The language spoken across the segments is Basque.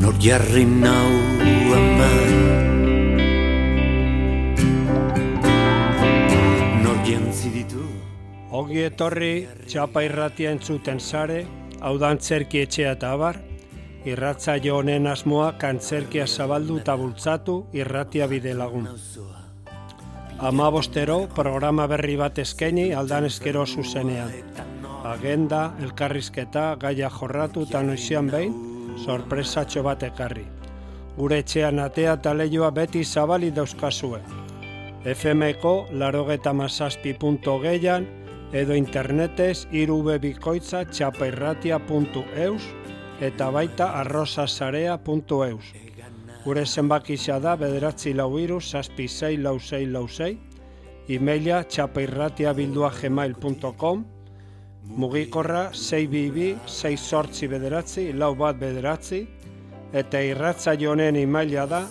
Nor jarri nau hemen, nor jantzi ditu. Ogi etorri Txapa irratia entzuten zare, hau da antzerki etxea eta abar, irratsaio honen asmoa antzerkia zabaldu eta bultzatu irratia bide lagun. 15 programa berri bat eskaini aldan eskero zuzenean. Agenda, elkarrizketa, gaia jorratu eta noizean behin, sorpresatxo bat ekarri. Gure etxean atea eta lehioa beti zabali dauzkazue. FM-ko 97.6 edo internetez irubebikoitza txapairratia.eus eta baita arrosasarea.eus. Gure zenbakisa da 943-66666, e-maila txapairratia@gmail.com, mugikorra 622-689-4 eta irratsaio honen e-maila da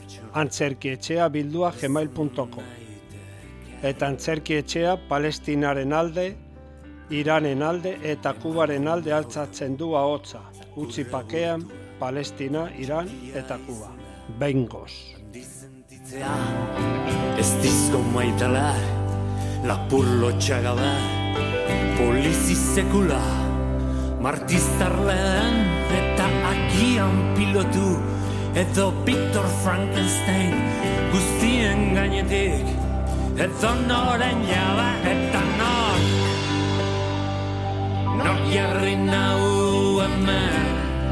antzerkietxea@gmail.com. Eta antzerkietxea Palestinaren alde, Iranen alde eta Kubaren alde altzatzen du ahotsa. Utzi pakean Palestina, Iran eta Kuba. Behingoz. Ez dizko maitala, lapur lotxagada, polizi sekula, martiztarlean eta agian pilotu, edo Victor Frankenstein guztien gainetik, edo noren jaba eta nor jarri nau hemen.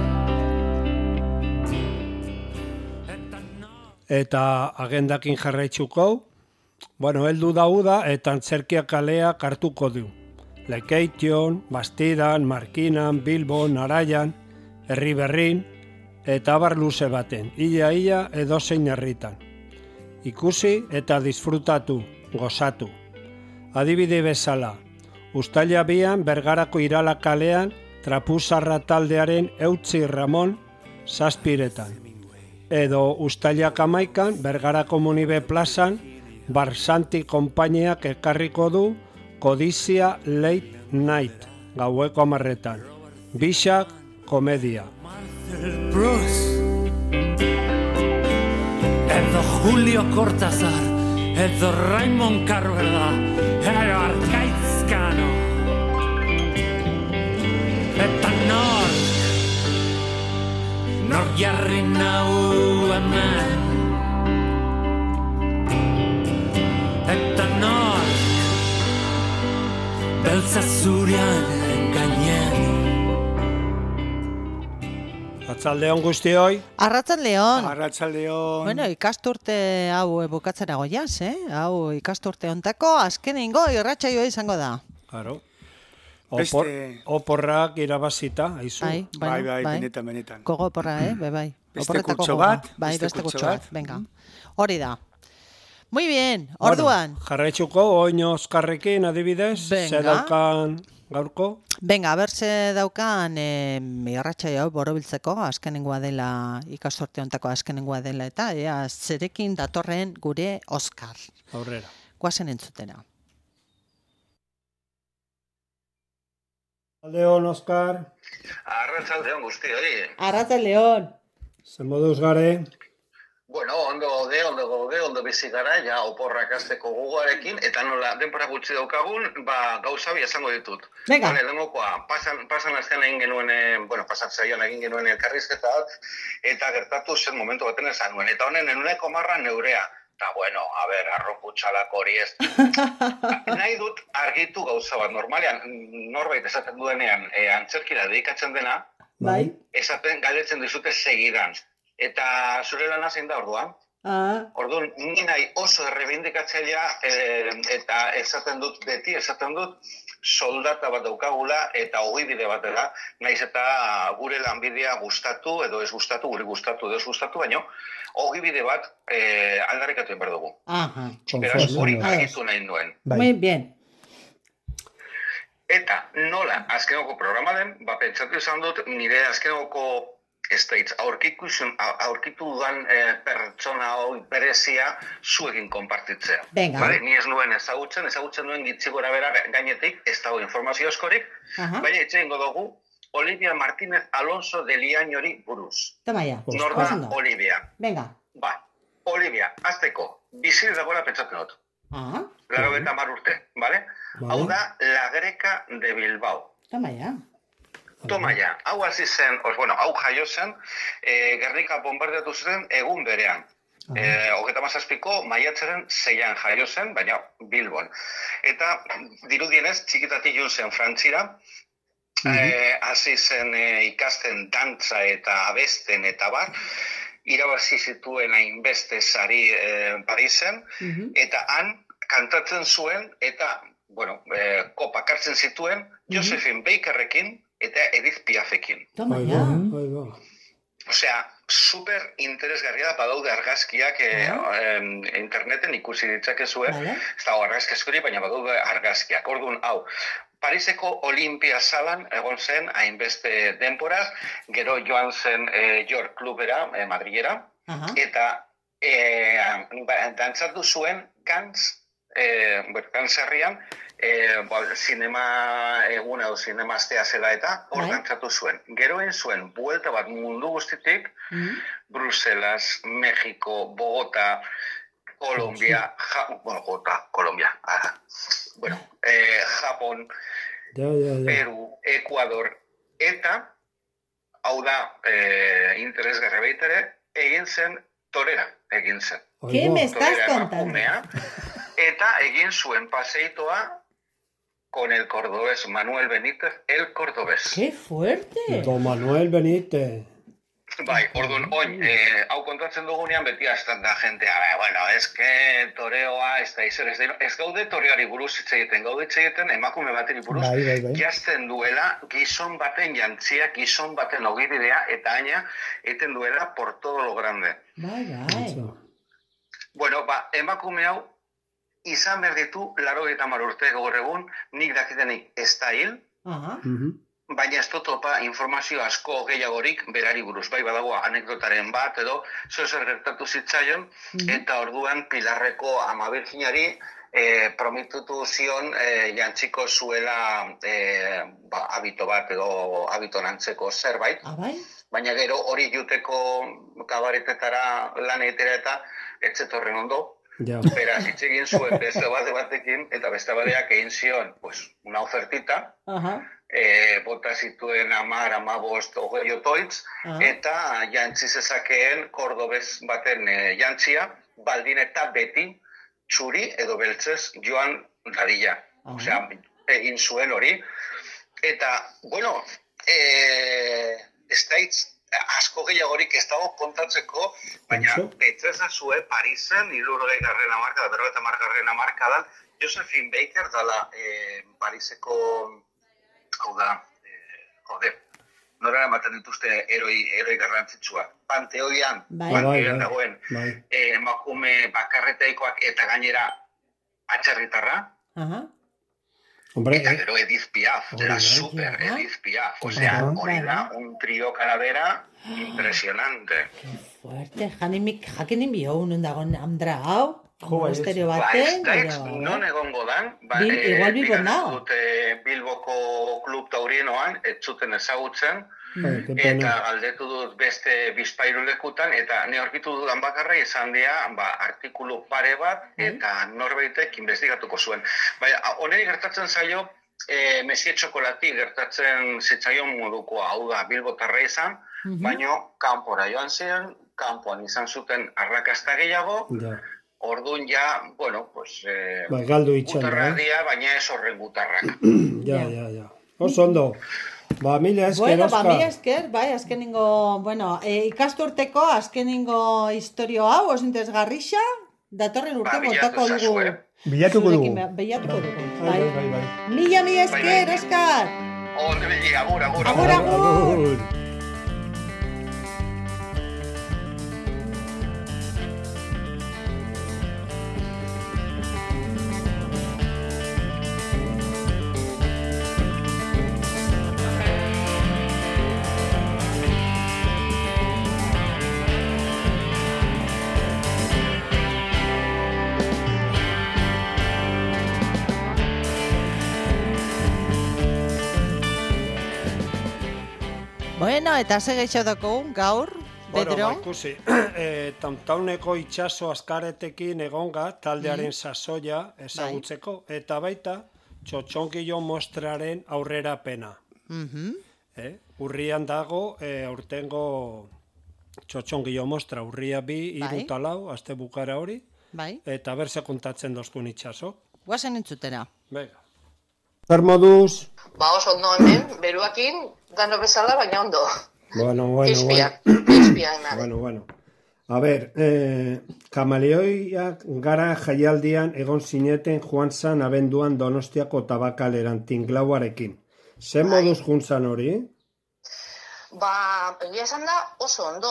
Eta agendakin jarraitzuko, heldu da uda eta antzerkia kaleak hartuko du. Lekeition, Bastidan, Markinan, Bilbon, Araian, Herriberrin eta abar luze baten, ia edozein herritan. Ikusi eta disfrutatu, gozatu. Adibide bezala, uztaila 2 Bergarako Irala kalean Trapuzarra taldearen Eutzi Ramon 7:00. Edo uztailak 11 Bergarako Munibe plazan Barsanti konpainiak ekarriko du Kodizia Late Night, gaueko 10:00. Bixak komedia. Edo Julio Cortázar, edo Raimon Carverda, edo Arkaitzkano. Eta nor jarri nau hemen. Eta beltza zurian gainen. Arratsaldeon guztioi. Arratsaldeon. Bueno, ikasturte hau bukatzera goiaz, Hau ikasturte hontako azkenengo irratsaioa izango da. Claro. Oporrak irabazita, aizu. Bai, benetan. Gogo oporra, bai. Beste kurtso bat. Beste kurtso bat, venga. Hori da. Muy bien, orduan. Jarraitzuko, oin Oskarrekin adibidez, ze daukan gaurko? Venga, ber ze daukan irratsaio hau borobiltzeko, azkenengoa dela, ikasturte hontako azkenengoa dela, eta zerekin datorren gure Oskar. Aurrera. Goazen entzutena. Arratsaldeon, Oskar. Arratsaldeon guztioi. Arratsaldeon. Zer moduz gare? Bueno, ondo bizi gara, ja oporrak hasteko gogoarekin, eta nola denbora gutxi daukagun, gauza bi esango ditut. Venga. Lehenengokoa, pasan astean egin genuen, pasatzailean egin genuen elkarrizketa bat, eta gertatu zen momentu baten esan nuen, eta honen enuneko marra neurea. Eta arroputxalak hori ez. Nahi dut argitu gauza bat, normalean, norbait esaten duenean antzerkira dedikatzen dena, Bai. esaten galdetzen dizute segidan. Eta zure lana zein da orduan? Orduan, ni nahi oso errebindikatzailea eta esaten dut soldata bat daukagula eta ogibide bat dela, naiz eta gure lanbidea gustatu edo ez gustatu, guri gustatu edo ez gustatu, baino ogibide bat aldarrikatu behar dugu. Beraz, hori argitu nahi nuen. Muy bien. Eta nola azkenoko programa den, pentsatu izan dut nire azkenoko States aurkitu dudan pertsona hori berezia zuekin konpartitzea. Vale, ni ez nuen ezagutzen nuen gitzi gora bera gainetik, ez dago informazio askorik, baina itxeingo dugu Olivia Martínez Alonso de Liañori buruz. Toma ya. Nor da Olivia. Venga. Ba, Olivia, azteko, bizir dagoela pentsatzen dut. Laro eta urte, bale? Hau da, La Greca de Bilbao. Toma ya. Toma ya. Hau hasi zen, hau jaio zen, Gernika bombardeatu zen egun berean. 37ko maiatzaren 6an jaio zen, baina Bilbon. Eta dirudienez, txikitatik joan zen Frantzira, hasi zen ikasten dantza eta abesten eta bar, irabazi zituen hainbeste sari Parisen, eta han kantatzen zuen, eta, kopak hartzen zituen, Josephine Bakerrekin eta Edith Piafekin. Toma ya. Osea, super interesgarria da, badaude argazkiak interneten ikusi ditzakezue, ez dago argazki askori, baina badaude argazkiak. Orduan, hau, Pariseko Olimpia salan egon zen hainbeste denporaz, gero joan zen York Klubera, Madrilera, eta dantzatu zuen Cannes herrian, zinema eguna edo zinema astea zela eta hor dantzatu zuen. Gero egin zuen buelta bat mundu guztitik, Bruselas, México, Bogota, Colombia, Japón, Peru, Ecuador, eta, hau da, interesgarri baitere, egin zen torera, egin zen. ¿Qué me estás contando? Eta egin zuen paseitoa con el cordobés, Manuel Benítez, el cordobés. ¡Qué fuerte! Don Manuel Benítez. Bai, orduan, hau kontatzen dugunean beti azten da jentea, eske toreoa, ez gaude toreari buruz hitz egiten, gaude hitz egiten emakume bateri buruz, jazten duela gizon baten jantzia, gizon baten ogibidea, eta aina, eten duela por todo lo grande. Emakume hau, izan behar ditu, 80 urte gaur egun, nik dakitenik ez da hil, baina ez topa informazio asko gehiagorik berari buruz. Bai badago anekdotaren bat edo zer gertatu zitzaion, eta orduan Pilarreko Ama Birjinari promitutu zion jantziko zuela habito bat edo habiton antzeko zerbait. Baina gero hori juteko kabaretetara lan egitera eta etzetorren ondo. Beraz, hitz egin zuen beste batekin, eta beste bateak egin zion una ofertita, bota zituen 10, 15, 20 otoitz, eta jantzi zezakeen kordobez baten jantzia, baldin eta beti txuri edo beltzez joan dadila. Osea, egin zuen hori. Eta, ez da asko gehiagorik ez dago kontatzeko, baina betzeza zue Parisen, 60. hamarkadan, 50. hamarkadan, Josephine Baker dala Pariseko, hau da, nora ematen dituzte eroi garrantzitsua. Panteoian dagoen emakume bakarretaikoak eta gainera atxarritarra, eta gero Edith Piaf, super Edith Piaf, hori da, un trio calavera impresionante. Qué fuerte, jakenin bio unen dagoen amdra hau, monasterio baten, non egongo dan, igual Bilbon nao. Bilboko klub taurienoan, ez zuten ezagutzen, eta galdetu dut beste bizpairu lekutan, eta ne aurkitu dudan bakarra izan dira artikulu pare bat, eta norbaitek investigatuko zuen. Honeri gertatzen zaio, Mesie Txokolati gertatzen zitzaion modukoa, hau da Bilbotarra izan, baina kanpora joan ziren, kanpoan izan zuten arrakasta gehiago, orduan ja, galdu itxan, gutarrak dira, baina ez horren gutarrak. Ja. Oso ondo. Mila esker, Oskar. Mila esker, azkeningo, ikasturteko azkeningo historio hau, oso interesgarrixa, datorren urte montako dugu. Bilatuko dugu. Mila esker, Oskar. Onde bili, agur. Bueno, eta ze gehiago dago gaur, Pedro? Bueno, ikusi, tauntauneko itxaso azkaretekin egonga taldearen sasoia ezagutzeko, eta baita txotxongilo mostraren aurrerapena. Urrian dago, aurtengo txotxongilo mostra, urria 2, 3 eta 4, aste bukara hori, eta berse kontatzen dozkun itxaso. Guazen entzutera. Venga. Zer moduz? Oso ondo hemen, beruakin, dano bezala, baina ondo. Bueno. Izpia Bueno. A ber, kamaleoiak gara jaialdian egon zineten joan zan abenduan Donostiako tabakaleran tinglauarekin. Zer moduz juntzan hori? Egia esan da oso ondo.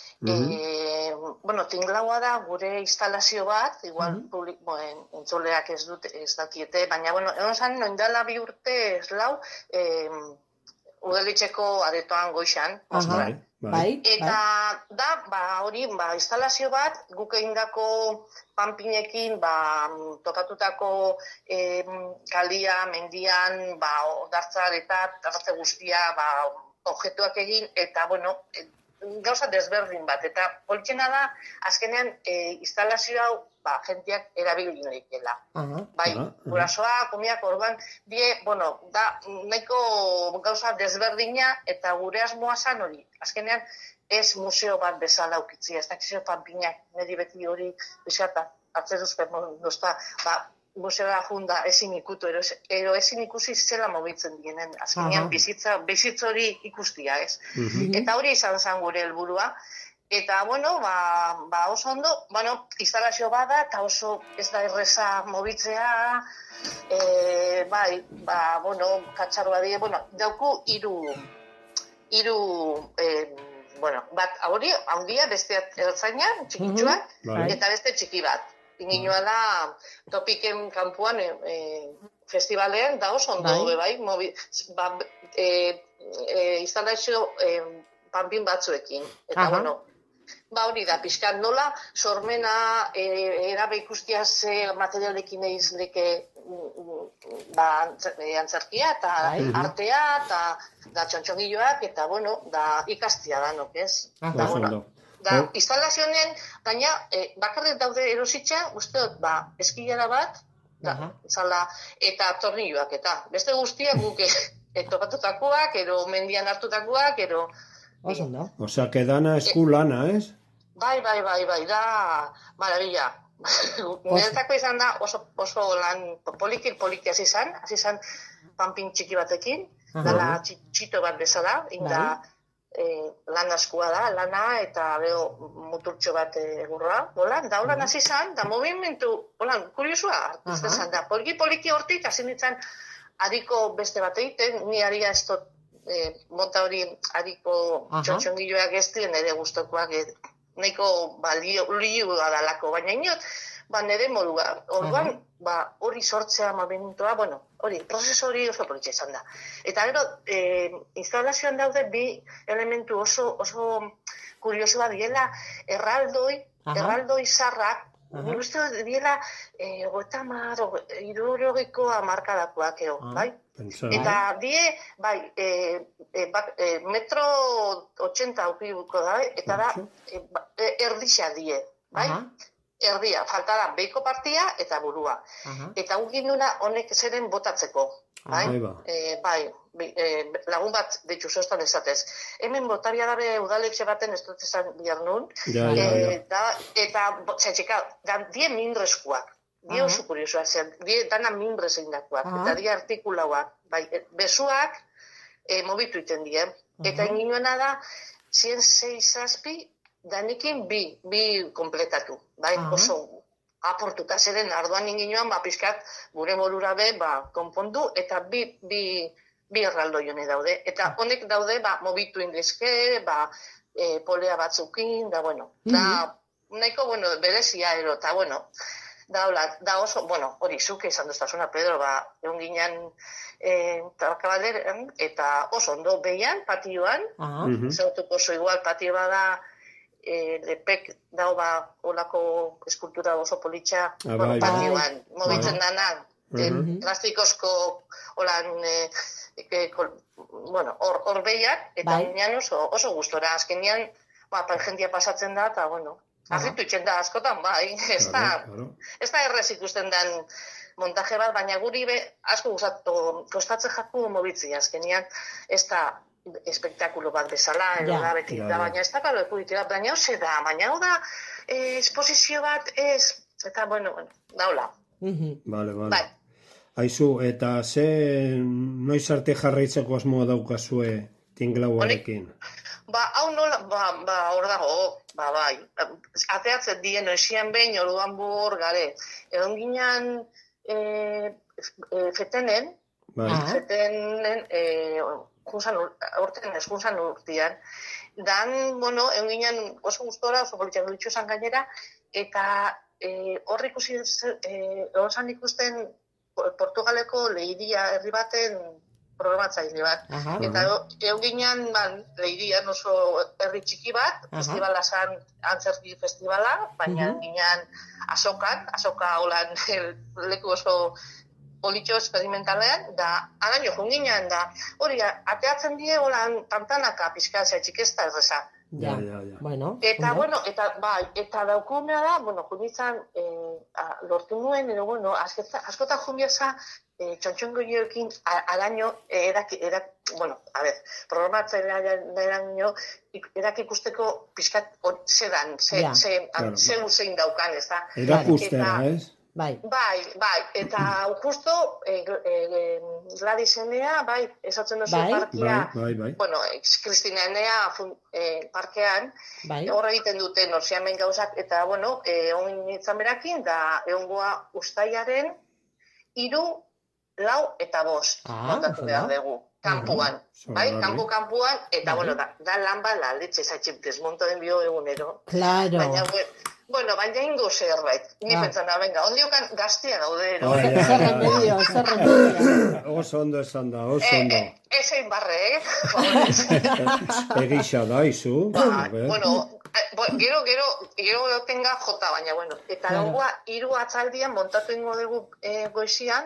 Tinglaua da gure instalazio bat, igual entzuleak ez dakiete, baina, egon zan, noindala 2 urte ez lau, udaletxeko aretoan goixan. Eta da, hori, instalazio bat, guk egindako panpinekin, topatutako kalia, mendian, odartzar eta tartze guztia, objetuak egin, eta, gauza desberdin bat, eta politxena da, azkenean, instalazio hau, jentiak erabili leikela. Gurasoa, komiak, orduan, da, nahiko gauza desberdina, eta gure asmoa zan hori. Azkenean, ez museo bat bezala ukitzia, ez dakizio panpinak, niri beti hori, bizkata, atzeruzpen, museoa junda ezin ikutu, ero ezin ikusi zela mobitzen dienen, azkenean bizitza hori ikustia, ez? Eta hori izan zen gure helburua, eta, oso ondo, instalazio bada, eta oso ez da erreza mobitzea, katxarroa die, dauku hiru, bat hori, handia, beste ertzaina, txikitxua, eta beste txiki bat. Inginoa da, topiken kanpuan festivalean, da oso ondo, instalazio panpin batzuekin. Eta, hori da, pixkat nola, sormena, erabe ikustia ze materialekin egizleke antzerkia, eta artea, eta txontxongiloak, eta, da ikastia da, nok ez? Da, instalazioen, gaina, bakarrik daude erositza, uste dut, eskilera bat, eta tornilloak, eta beste guztiak guk topatutakoak, ero mendian hartutakoak, ero... Osea, que dana eskulana, ez? Bai, da, maravilla. Niretako izan da oso lan poliki hasi zan panpin txiki batekin, dala txito bat bezala, inda... lan askua da, lana eta muturtxo bat egurra, da holan hasi zan, da movimentu, kuriosua, da poliki hortik, hasi nintzen hariko beste bat egiten, ni haria ez dut, monta hori hariko txotxongiloak ez dien ere guztokoak, nahiko liu adalako, baina inot, nire modua, orduan, hori sortzea movimentua, hori, prozesu hori oso politxe izan da. Eta gero, instalazioan daude bi elementu oso kuriosua diela, erraldoi zarrak, nik uste diela, 30-irurogiko hamarkadakoak, bai? Eta die, metro 80 aukiko da, eta da, erdixa die, bai? Erdia, falta da beiko partia eta burua. Eta gugin duna honek zeren botatzeko. Lagun bat dituz ostan ezatez. Hemen botaria dabe udaletxe baten ez dut ezan bihar nun. Eta, txatxika, die mindreskuak. Die oso kuriosuak zen. Die dana mindrez egindakoak. Eta die artikulauak. Besuak mobitu iten die. Eta inginoena da, 106 zazpi, danekin bi kompletatu, oso aportuta zeren arduan inginoan, pixkat gure morura be, konpondu, eta bi erraldoi hone daude. Eta honek daude, mobitu indizke, polea batzukin, da nahiko, berezia ero, eta da oso, hori, zuke izan duztasuna, Pedro, egon ginen tabakabaleran, eta oso ondo behian, patioan, zautuko oso igual patio bada, lepek dago olako eskultura oso politxa patioan, mobitzen dana, plastikozko holan, hor behiak, eta ginean oso gustora. Azkenean, jentia pasatzen da, eta, arritu itxen da askotan, bai, ez da errez ikusten den montaje bat, baina guri asko kostatzen jaku mobitzi, azkenean, ez da espektakulo bat bezala, da beti da, baina ez da galo ekuditea, baina hau da, esposizio bat ez, eta, daula. Bale. Aizu, eta noiz arte jarraitzeko asmoa daukazue tinglauarekin? Hau nola, hor dago, bai. Ateatzen dien, noizian behin, orduan hor gare. Egon ginean fetenen, horten eskuntzan urtean. Dan, egon ginean oso gustora, oso politiak dutxu esan gainera, eta hor ikusten Portugaleko Leiria herri baten programatzaile bat. Eta egon ginean Leirian oso herri txiki bat, festivala zan antzerki festivala, baina ginean azoka holan leku oso politxo esperimentalean, da araño junginean da, hori ateatzen die holan tantanaka pizkatzea txikesta erreza. Ja. Eta daukunea da, junitzen lortu nuen, askotan junbiaza txontxongoioekin araño programatzailean erak ikusteko pizkat zedan, zein daukan, ez da. Erakustera, ez? Bai, eta justo Gladys Enea, esatzen duzu parkia, Kristina Enea parkean, horre egiten dute norziamen gauzak, eta, egon nintzen berakin, da egongoa ustaiaren 3, 4 eta 5 montatu behar dugu, kanpuan, kanpuan, eta, da lan bala, letxe zaitxip desmontoen bio egunero. Claro. Baina ingo zerbait. Ni pentsan da, ondiokan gaztia gaude. Oso ondo esan da, oso ondo. Ezein barre, Egisa da, izu. Gero tenga jota, baina, eta dagoa 3 atzaldian montatu ingo dugu goizian,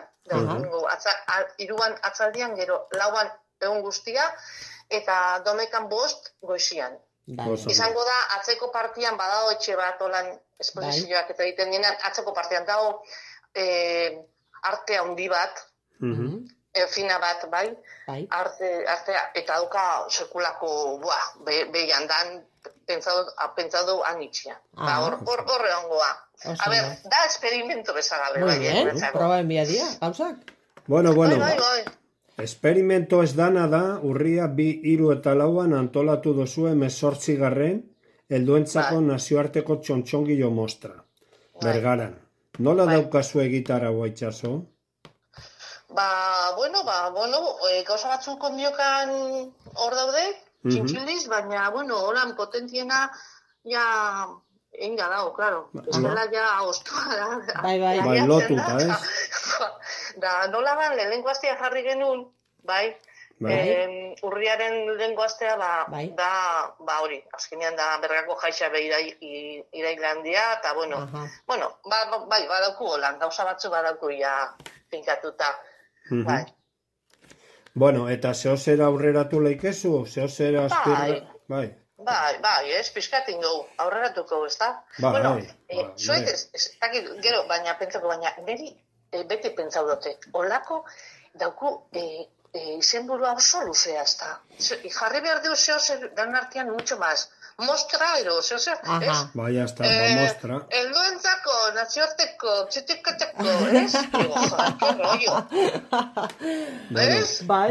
3 atzaldian, gero 4 egun guztia, eta domekan 5 goizian. Izango da, atzeko partian badao etxe bat olan esposizioak eta egiten ginen, atzeko partian dago arte handi bat, fina bat, artea, eta dauka sekulako, behian dan, pentsadu anitxia. Horre ongoa. A ber, da experimento bezagabe. Proba enbiadia, gauzak? Bueno. Experimento ez dana da, urria 2, 3 eta 4 antolatu dozue 18. helduentzako nazioarteko txontxongilo mostra. Bergaran. Nola daukazue gitarra itxaso? Gauza batzuk ondiokan hor daude, txintxiliz, baina, horan potentiena, enga dago, klaro. Ez dela ostua da. Bai, lotuta, ez? Da, nola ban, lehenko astea jarri genuen, urriaren lehenko astea, hori, azkenean da bergako jaixa irailandia, eta, badauku holan, gauza batzu badauku finkatuta, eta zehozera aurreratu leikezu, zehozera azpirra, ez, pizkatin dugu, aurreratuko, ez da? Zuek ez, gero, baina, niri, beti pentsau dute, holako dauku izenburua oso luzea, ez da. Jarri behar dugu zeo dan artean mucho más. Mostra, ez? Bai, hasta, mostra. Helduentzako, nazioarteko, txitikateko, ez? Que rollo. Ez? Bai,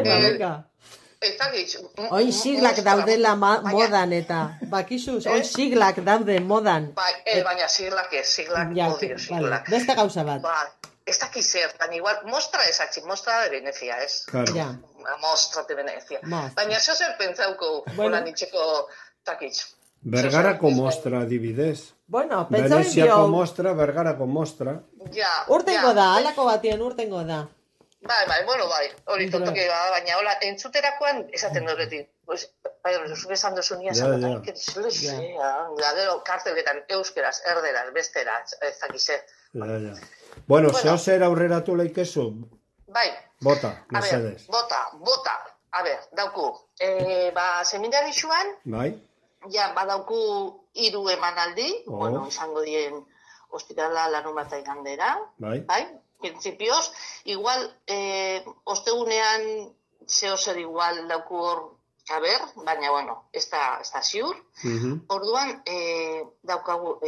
Oin siglak daudela modan eta, bakizuz, oin siglak daude modan. Baina siglak ez, siglak. Beste gauza bat. Ez dakiz zertan, igual, mostra esatxik, mostra de Venezia, ez? Mostra de Venezia. Baina zo zer pentsauko, hola nitxeko takiz. Bergarako mostra adibidez. Pentsauen Veneziako mostra, Bergarako mostra. Urtengo da, alako batien urtengo da. Bai, hori tontoki baina, hola, entzuterakoan esaten doretik. Zuk esan dozu nia zagotan, gero karteletan euskeraz, erderaz, besteraz, ez dakize. Bueno, zeo zer aurreratu leikezu? Bai. Bota, mesedez. Bota. A ber, dauku. Seminarixuan, bai. Ja, badauku 3 emanaldi, izango dien ospitala larunbata igandera. Bai. Principios, igual, ostegunean zeo zer igual dauku hor kaber, baina, bueno, ez da ziur. Orduan, daukagu,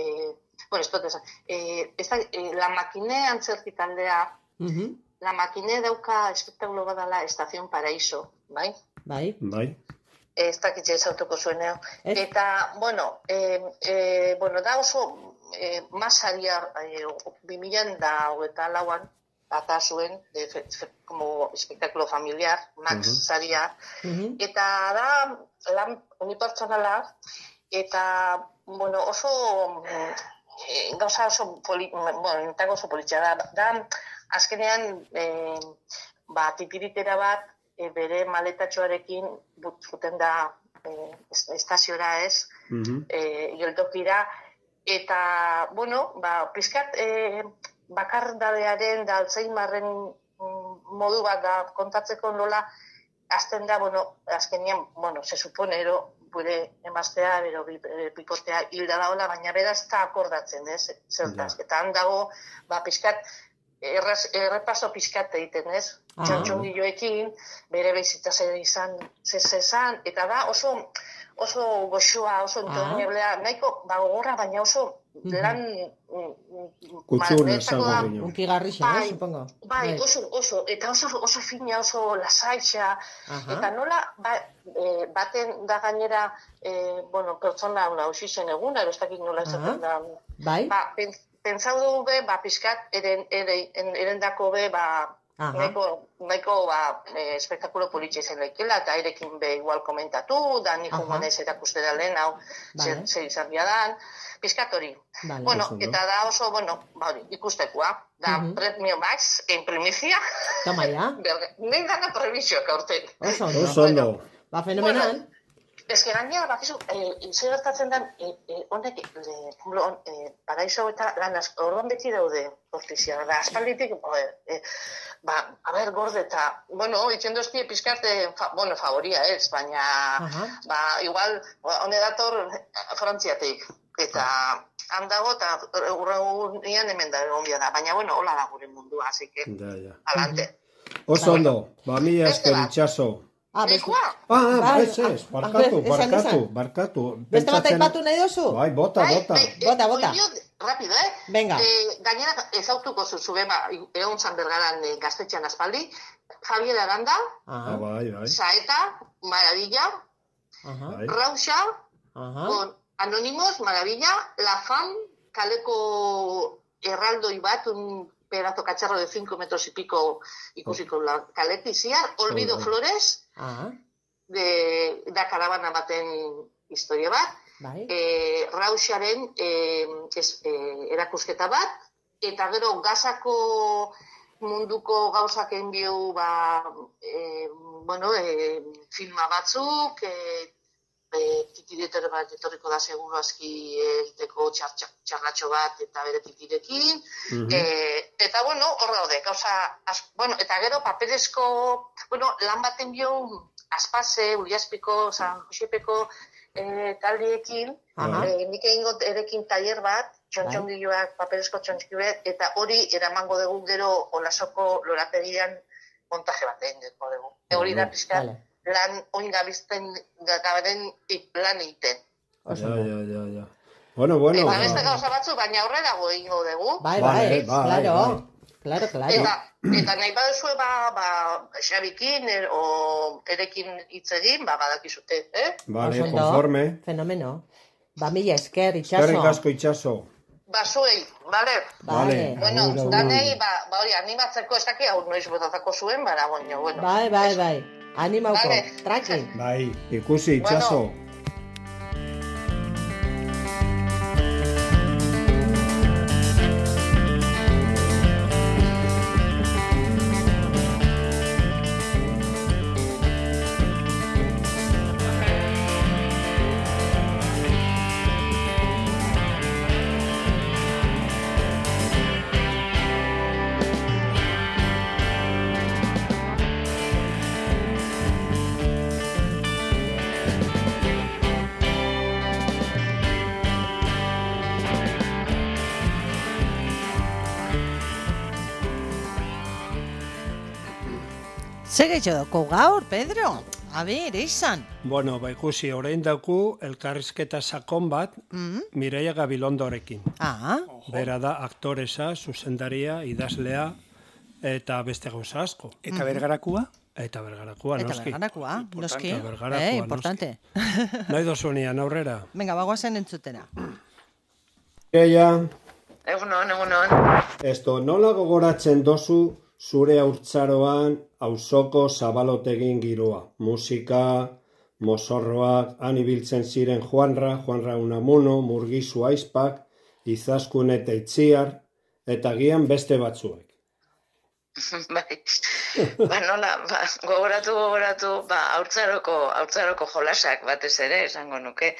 la makine antzerki taldea, la makine dauka espektakulo badala Estación Paraíso, bai? Bai. Ez dakitxe ez autoko zueneo. Eta, da oso masaria 2024an ata zuen como espectáculo familiar, Max Saria, eta da lan unipertsonala, eta, oso gauza oso politxea da, azkenean tipiritera bat bere maletatxoarekin zuten da estaziora ez, geltokira, eta, pizkat bakardadearen da Alzheimerren modu bat da kontatzeko nola, azten da, azkenean, se supone, gure emaztea, bero pipotea hilda daola, baina beraz eta akordatzen, zertaz. Eta handago, pizkat, errepaso pizkat egiten, txantxongilloekin, bere bezitza zezan, eta da oso goxoa, oso entorneblea, nahiko gogorra, baina oso lan... Kutsuna esango gino. Unkigarrixa, supongo. Bai, oso, eta oso fina, oso lasaixa, eta nola baten da gainera, pertsona hausizen eguna, erostakik nola ezaten da... Bai? Pentsau dugu pizkat, erendako nahiko espektakulo politxe zen lehikela, eta erekin igual komentatu, da niko manez erakustera lehen, hau, zer izan biadan, pizkat hori. Eta da oso, ikustekoa, da premio Max, en primicia. Toma ya. Nen gana prebisioak aurten. Oso ondo. Fenomenal. Ez que gainera, bakizu, zer gertatzen den, honek, Paraiso eta lan orduan beti daude ortizia, aspalditik, gorde eta, itxendoztie pizkat, favoria ez, baina, igual, hone dator Frantziatik, eta handago, eta urregunean hemen da egon da, baina, hola da gure mundua, así que, alante. Oso ondo, mila esker itxaso. Ez, barkatu. Beste bat aipatu nahi dozu? Bai, bota. Rapido, Venga. Gainera, ezautuko zuzu egon zan bergaran gaztetxean aspaldi, Javier Aranda, Saeta, Maravilla, Rauxa, Anónimos, Maravilla, La Fam, kaleko erraldoi bat, un pedazo cacharro de 5 metros y pico ikusiko kaleti ziar, Olvido Flores, da karabana baten historia bat, Rauxaren erakusketa bat, eta gero Gazako munduko gauzak enbiu filma batzuk, titiretor bat etorriko da seguru aski egiteko txarratxo bat eta bere titirekin, eta hor daude, eta gero paperezko, lan baten bio Aspase, Uriaspiko, San Josepeko taldeekin, nik egingo erekin taller bat, txontxongiloak, paperezko txontxongiloak, eta hori eramango dugu gero Olasoko lorategian montaje bat egingo dugu. Hori da pizkat, lan oingabizten gabaren lan egiten. Ja. Bueno. Eta beste gauza batzu, baina horrelago egingo dugu. Bai, claro. Eta nahi baduzue, Xabikin, erekin hitz egin, badakizute, Vale, conforme. Fenomeno. Mila esker, itxaso. Eskerrik asko itxaso. Zuei, bale? Vale. Danei, hori, animatzeko ez daki, hau noiz botatako zuen, bueno. Bai. Animauko, traki. Bai, ikusi itxaso. Ze gehiago dugu gaur, Pedro? A ber, izan. Bueno, ikusi, orain dauku elkarrizketa sakon bat Mireia Gabilondorekin. Bera da aktoresa, zuzendaria, idazlea eta beste gauza asko. Eta bergarakua? Eta bergarakua, noski. Eta bergarakua, noski. Importante. Nahi dozunian, aurrera. Venga, bagoazen entzutera. Mireia. Egunon. Esto, nola gogoratzen dozu zure haurtzaroan auzoko zabalotegin giroa? Musika, mozorroak, han ibiltzen ziren Juanra Unamuno, Murgizu Aizpak, Izaskun eta Itziar, eta gian beste batzuek. Bai, nola, gogoratu, haurtzaroko jolasak batez ere, esango nuke.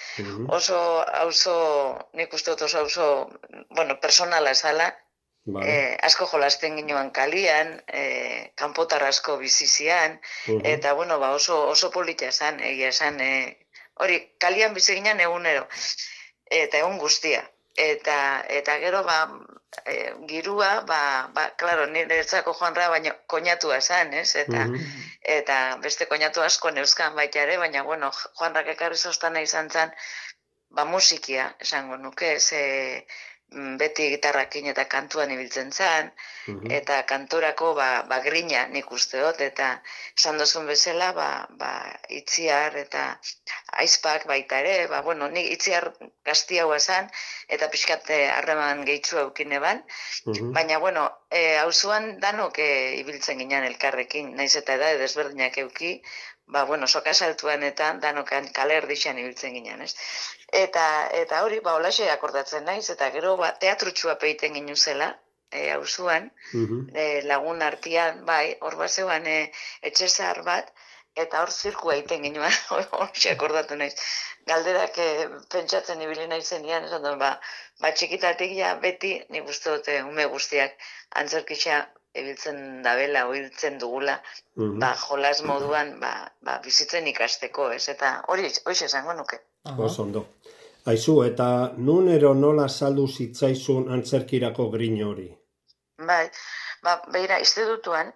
Nik uste dut oso, personala esala, asko jolasten ginoan kalian, kanpotar asko bizizian, eta, oso polita esan, egia esan, hori, kalian bizi ginen egunero, eta egun guztia. Eta gero, girua, klaro, niretzako Juanra, baina koñatua esan, ez? Eta beste koñatu asko neuzkan baita ere, baina, Juanrak ekarri zostana izan zen, musikia, esango nuke, beti gitarrakin eta kantuan ibiltzen zen, eta kantorako grina nik uste dut, eta esan dozun bezala, Itziar eta Aizpak baita ere, nik Itziar gaztiagoa zen, eta pixkat harreman gehitzu eukine ban, baina, hauzuan danok ibiltzen ginen elkarrekin, naiz eta edade desberdinak euki, soka saltuan eta danokan kale erdixan ibiltzen ginen, ez? Eta hori, holaxe akordatzen naiz, eta gero teatrutxua peiten ginu zela, hauzuan, lagun artian, hor bazeoan etxe zahar bat, eta hor zirkua egiten ginoan, holaxe akordatu naiz. Galderak pentsatzen ibili naizenean, esan duen, txikitatik beti, nik uste dute ume guztiak antzerkitza ibiltzen dabela, ibiltzen dugula, jolas moduan, bizitzen ikasteko, ez? Eta hori esango nuke. Oso ondo. Aizu, eta nunero nola saldu zitzaizun antzerkirako grin hori? Bai, beira, institutuan,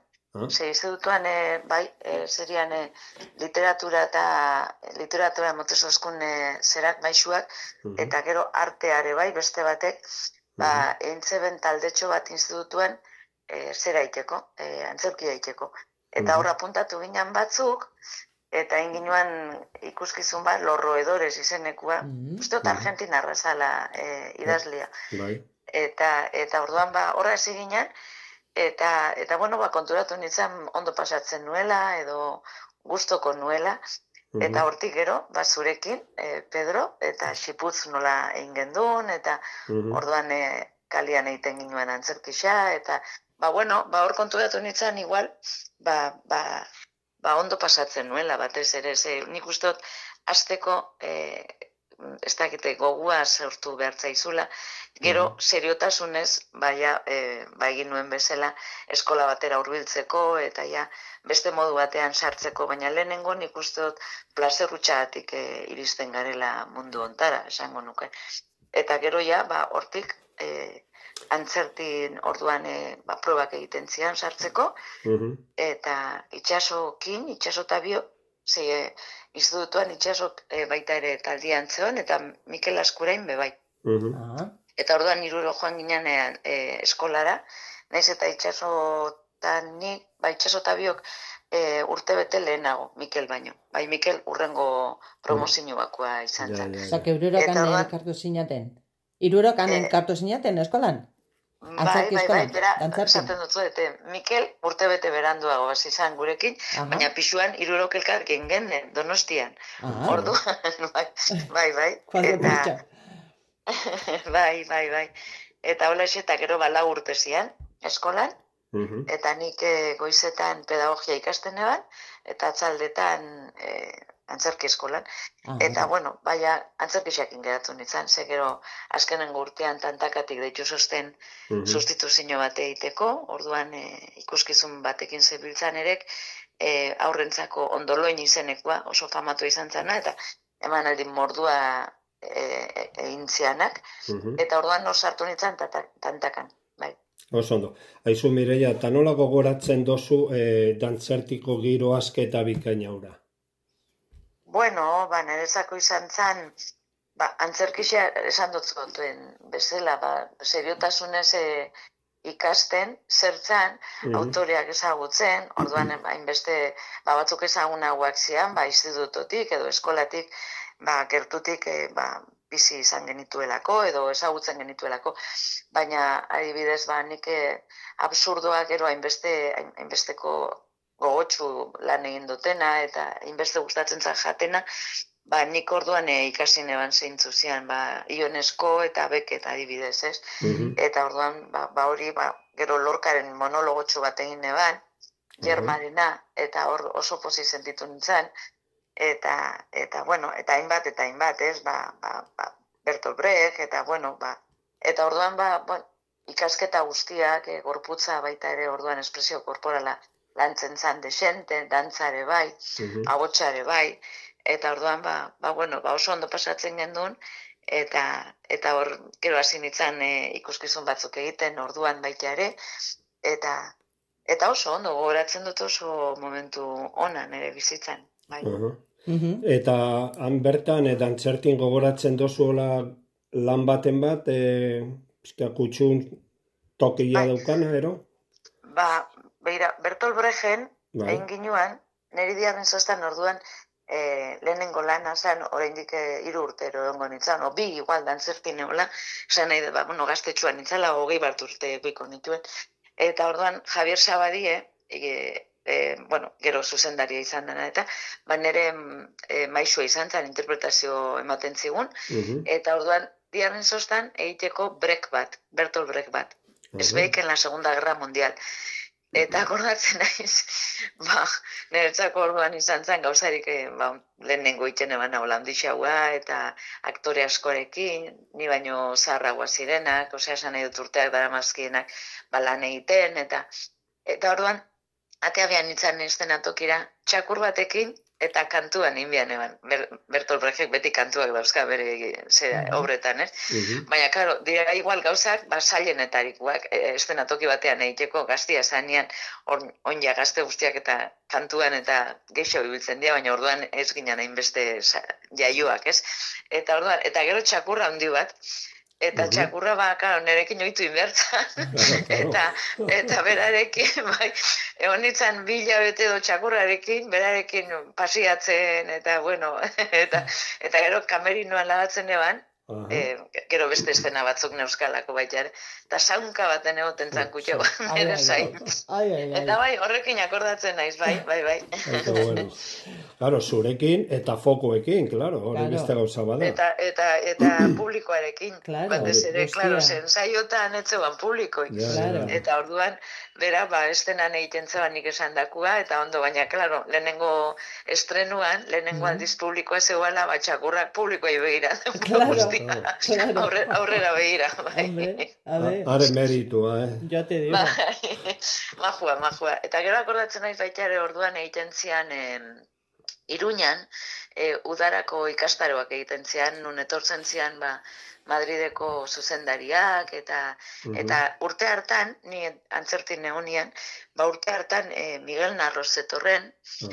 zerian literatura motezoskun zerak maixuak, eta gero arteare beste batek, eintzeben taldetxo bat institutuan zera iteko, antzerki daiteko. Eta hor apuntatu ginen batzuk, eta inginuan ikuskizun bat, Los Roedores izenekua, uste dut Argentinarra zala idazlia. Eta orduan horra hasi ginen, eta konturatu nintzen ondo pasatzen nuela, edo gustoko nuela, eta hortik gero, zurekin, Pedro, eta Xiputz nola egin gendun, eta orduan kalian egiten ginoen antzerkixa, eta hor konturatu nintzen igual, ondo pasatzen nuela, batez ere, nik uste dut, azteko, ez dakite gogua sortu behar zaizula, gero seriotasunez, egin nuen bezala, eskola batera hurbiltzeko, eta beste modu batean sartzeko, baina lehenengo nik uste dut, plazerrutxagatik iristen garela mundu ontara, esango nuke. Eta gero hortik, antzertin orduan probak egiten zian sartzeko, eta itxasotabio, institutuan itxasok baita ere taldian zeon, eta Mikel Askurain bebai. Eta orduan iruro joan ginean eskolara, naiz eta itxasotabiok urte bete lehenago, Mikel baino. Mikel urrengo promozio bakoa izan zen. Zak, eurorakan elkartu zinaten? Irurokan elkartu zinaten eskolan? Bera, esaten dutzu, Mikel urte bete beranduago hasi izan gurekin, baina pixuan irurok elkarrekin genen, Donostian. Orduan, bai. Bai. Eta hola eta gero lau urte zian eskolan, eta nik goizetan pedagogia ikasten eban, eta atzaldetan antzerki eskolan. Eta, antzerkixakin geratu nintzen, ze gero azkenengo urtean tantakatik deitu zosten sustituzio bat egiteko, orduan ikuskizun batekin zebiltzan erek, aurrentzako ondoloin izenekoa oso famatu izan zana, eta eman aldin mordua egin zianak, eta orduan hor sartu nintzen tantakan. Oso ondo. Aizu Mireia, eta nola gogoratzen dozu dantzertiko giro asketa bikaina hura? Bueno, nerezako izan zen, antzerkixea esan dut zutuen bezala, seriotasunez ikasten, zertzen, autoreak ezagutzen, orduan hainbeste batzuk ezagunagoak zian, institutotik edo eskolatik, gertutik bizi izan genituelako edo ezagutzen genituelako, baina adibidez nik absurdoak gero hainbesteko gogotsu lan egin dutena eta hainbeste gustatzen zan jatena, nik orduan ikasi neban zeintzu zian, Ionesko eta Beket adibidez, ez? Eta orduan, hori, gero Lorcaren monologotxu bat egin neban, Germarena, eta hor oso pozik sentitu nintzen, eta bueno, eta hainbat, ez? Bertolt Brecht, eta bueno, eta orduan, ikasketa guztiak, gorputza baita ere orduan espresio korporala lantzen zan desente, dantzare bai, abotsare bai, eta orduan, oso ondo pasatzen gendun, eta hor, gero hasi nintzen ikuskizun batzuk egiten orduan baita ere, eta oso ondo, gogoratzen dut oso momentu onan ere bizitzan, bai. Eta han bertan, dantzertin gogoratzen dozuela lan baten bat, kutxun tokia daukana, ero? Beira, Bertolt Brechten, egin ginuan, niri diarren zoztan orduan, lehenengo lana zen, oraindik 3 urtero egongo nintzen, bi igual dantzertin egola, esan nahi da, gaztetxuan nintzela, 20 urte goiko nituen, eta orduan Javier Sabadie, gero zuzendaria izan dena, eta nire maisua izan zen, interpretazio ematen zigun, eta orduan diarren zoztan egiteko Bertolt Brecht bat, Zweig en la Segunda Guerra Mundial. Eta akordatzen naiz, niretzako orduan izan zen gauzarik lehenengo iten eban holandixaua eta aktore askorekin, ni baino zaharragoa zirenak, esan nahi dut urteak daramazkienak lan egiten, eta orduan, atea bian nintzen estenatokira txakur batekin eta kantuan inbian eban. Bertolt Brechtek beti kantuak dauzka bere obretan, ez? Baina, karo, dira igual gauzak, zailenetarikoak, estenatoki batean egiteko gaztia zanean, onja gazte guztiak eta kantuan eta geixo ibiltzen dira, baina orduan ez ginen hainbeste jaioak, ez? Eta orduan, eta gero txakurra handi bat, eta txakurra nerekin oitu inbertzan, eta berarekin, egon nintzen 2 hilabete edo txakurrarekin, berarekin pasiatzen, eta bueno, eta gero kamerinoan lagatzen eban, gero beste estena batzuk neuskalako baita ere, eta saunka baten egoten zankutxo, nire zain. Eta horrekin akordatzen naiz, bai. Claro, zurekin eta fokoekin, claro, hori beste gauza bada. Eta publikoarekin, batez ere, claro, zensaiotan etzeban publikoik. Eta orduan, bera, estenan egiten zeban nik esan dakua, eta ondo, baina, claro, lehenengo estrenuan, lehenengo aldiz publikoa zegoela, txakurrak publikoa begira. Aurrera begira, bai. Are meritua, Jo te digo. Majua. Eta gero akordatzen naiz baita ere orduan egiten zian Iruñan, udarako ikastaroak egiten zian, nun etortzen zian, Madrideko zuzendariak, eta urte hartan, ni antzertin egonean, urte hartan Miguel Narroz zetorren,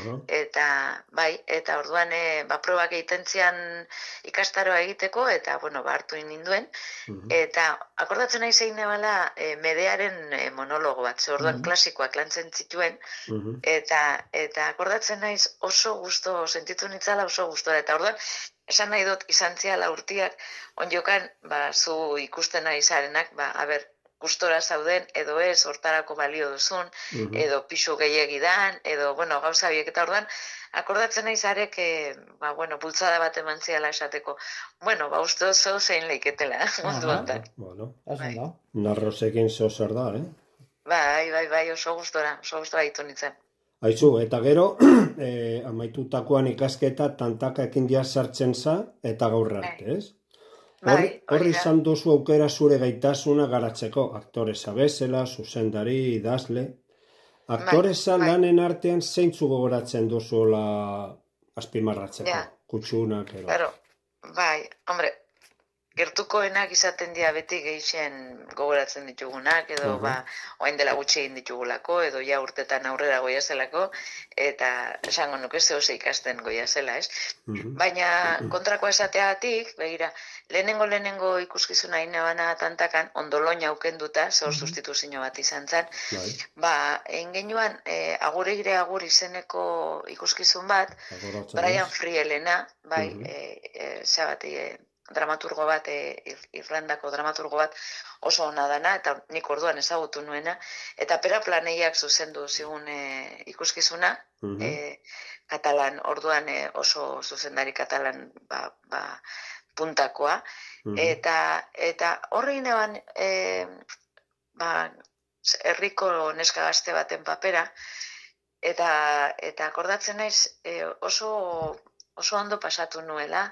eta orduan probak egiten zian ikastaroa egiteko, eta, hartu ninduen, eta akordatzen nahi zein nebala Medearen monologo bat, ze orduan klasikoak lantzen zituen, eta akordatzen naiz oso gusto, sentitu nitzala oso gustora, eta orduan, esan nahi dut izan ziala urtiak, onjokan, zu ikusten nahi zarenak, gustora zauden, edo ez, hortarako balio duzun, edo pixu gehiagidan, edo, gauza biek, eta orduan, akordatzen nahi zarek, bultzada bat eman ziala esateko, uste zo zein leiketela, mundu ontan. Narrozekin zer da, Bai, oso gustora ditu nintzen. Aizu, eta gero, amaitutakoan ikasketa tantaka ekin dia sartzen za, eta gaur arte, ez? Horri izan duzu aukera zure gaitasuna garatzeko, aktoresa bezala, zuzendari, idazle. Aktoresa lanen artean zeintzu gogoratzen duzuela azpimarratzeko, kutxunak, ero? Bai, hombre, gertukoenak izaten dira beti gehixen gogoratzen ditugunak, edo oain dela gutxi egin ditugulako, edo ja urtetan aurrera goia zelako, eta esango nuke zehose ikasten goia zela, ez? Baina kontrakoa esateagatik, begira, lehenengo ikuskizuna inebana tantakan, ondoloina aukenduta, zehor sustituzio bat izan zen, egin genuan, agure agur izeneko ikuskizun bat, Brian Frielena, dramaturgo bat, Irlandako dramaturgo bat oso ona dana, eta nik orduan ezagutu nuena, eta Pera Planeiak zuzendu zigun ikuskizuna, katalan, orduan oso zuzendari katalan puntakoa, eta horrein eban herriko neska gazte baten papera, eta akordatzen naiz oso ondo pasatu nuela,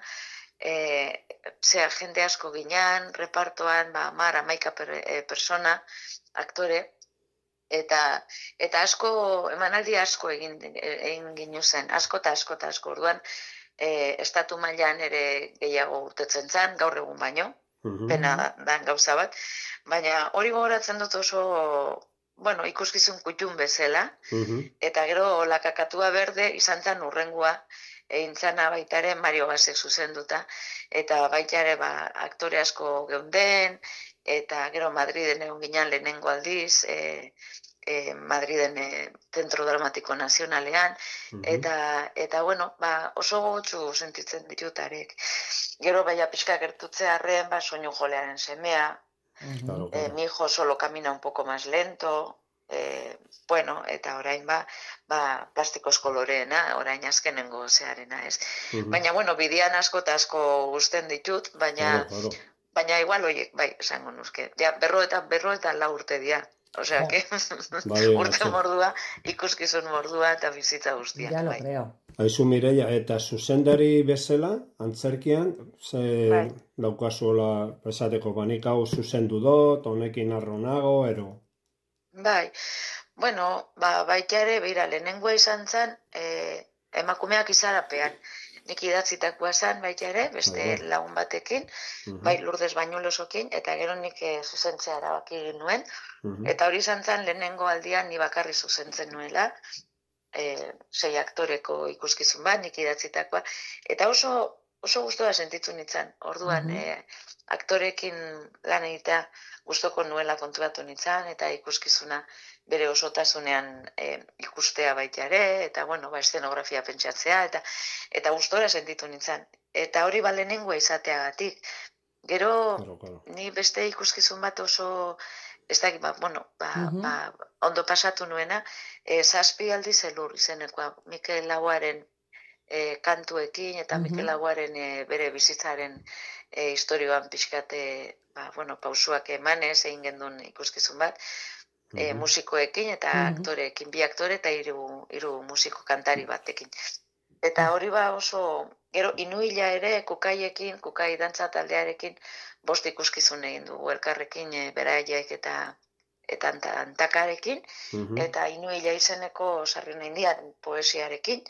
jende asko ginean, repartoan, 11 persona, aktore, eta asko, emanaldi asko egin ginu zen, asko eta asko, orduan, estatu mailan ere gehiago urtetzen zen, gaur egun baino, pena dan gauza bat, baina hori gogoratzen dut oso, ikuskizun kutxun bezala, eta gero Lakakatua Berde izan zen urrengua, egin zana baitare Mario Gasek zuzenduta, eta baitare aktore asko geunden, eta gero Madriden egon ginean lehenengo aldiz, Madriden Zentro Dramatiko Nazionalean, eta oso gogotsu sentitzen ditutarek. Gero pixka gertutzearen, soinu jolearen semea, mi hijo solo camina un poco más lento, eta orain plastikos koloreena, orain azkenengo zearena, ez. Baina, bidean asko eta asko guzten ditut, baina igual horiek, esango nuzke, berro eta lau urte dira. Osea, que urte mordua, ikuskizun mordua eta bizitza guztiak. Ya lo creo. Aizu Mireia, eta zuzendari bezala, antzerkian, ze daukazuela esateko nik hau zuzendu dut, honekin arronago, ero? Baita ere, lehenengoa izan zen, emakumeak izarapean. Nik idatzitakoa zen baita ere, beste lagun batekin, Lourdes Bañuelosokin, eta gero nik zuzentzea erabaki nuen, eta hori izan zen lehenengo aldian ni bakarri zuzentzen nuela, 6 aktoreko ikuskizun bat, nik idatzitakoa, eta oso gustora sentitu nintzen, orduan aktorekin lan egitea gustoko nuela konturatu nintzen, eta ikuskizuna bere osotasunean ikustea baita ere, eta eszenografia pentsatzea, eta gustora sentitu nintzen. Eta hori lehenengoa izateagatik. Gero, ni beste ikuskizun bat oso, ez dakit, ondo pasatu nuena, 7 aldiz elur izenekoa, Mikel Laboaren kantuekin, eta Mikel Laboaren bere bizitzaren historioan pixkate, pausuak emanez, egin gendun ikuskizun bat, musikoekin eta aktoreekin, 2 aktore eta 3 musiko kantari batekin. Eta hori oso, gero Inuila ere Kukaiekin, Kukai dantza taldearekin, 5 ikuskizun egin dugu elkarrekin, beraiek eta antakarekin, eta Inuila izeneko sarriun indian poesiarekin,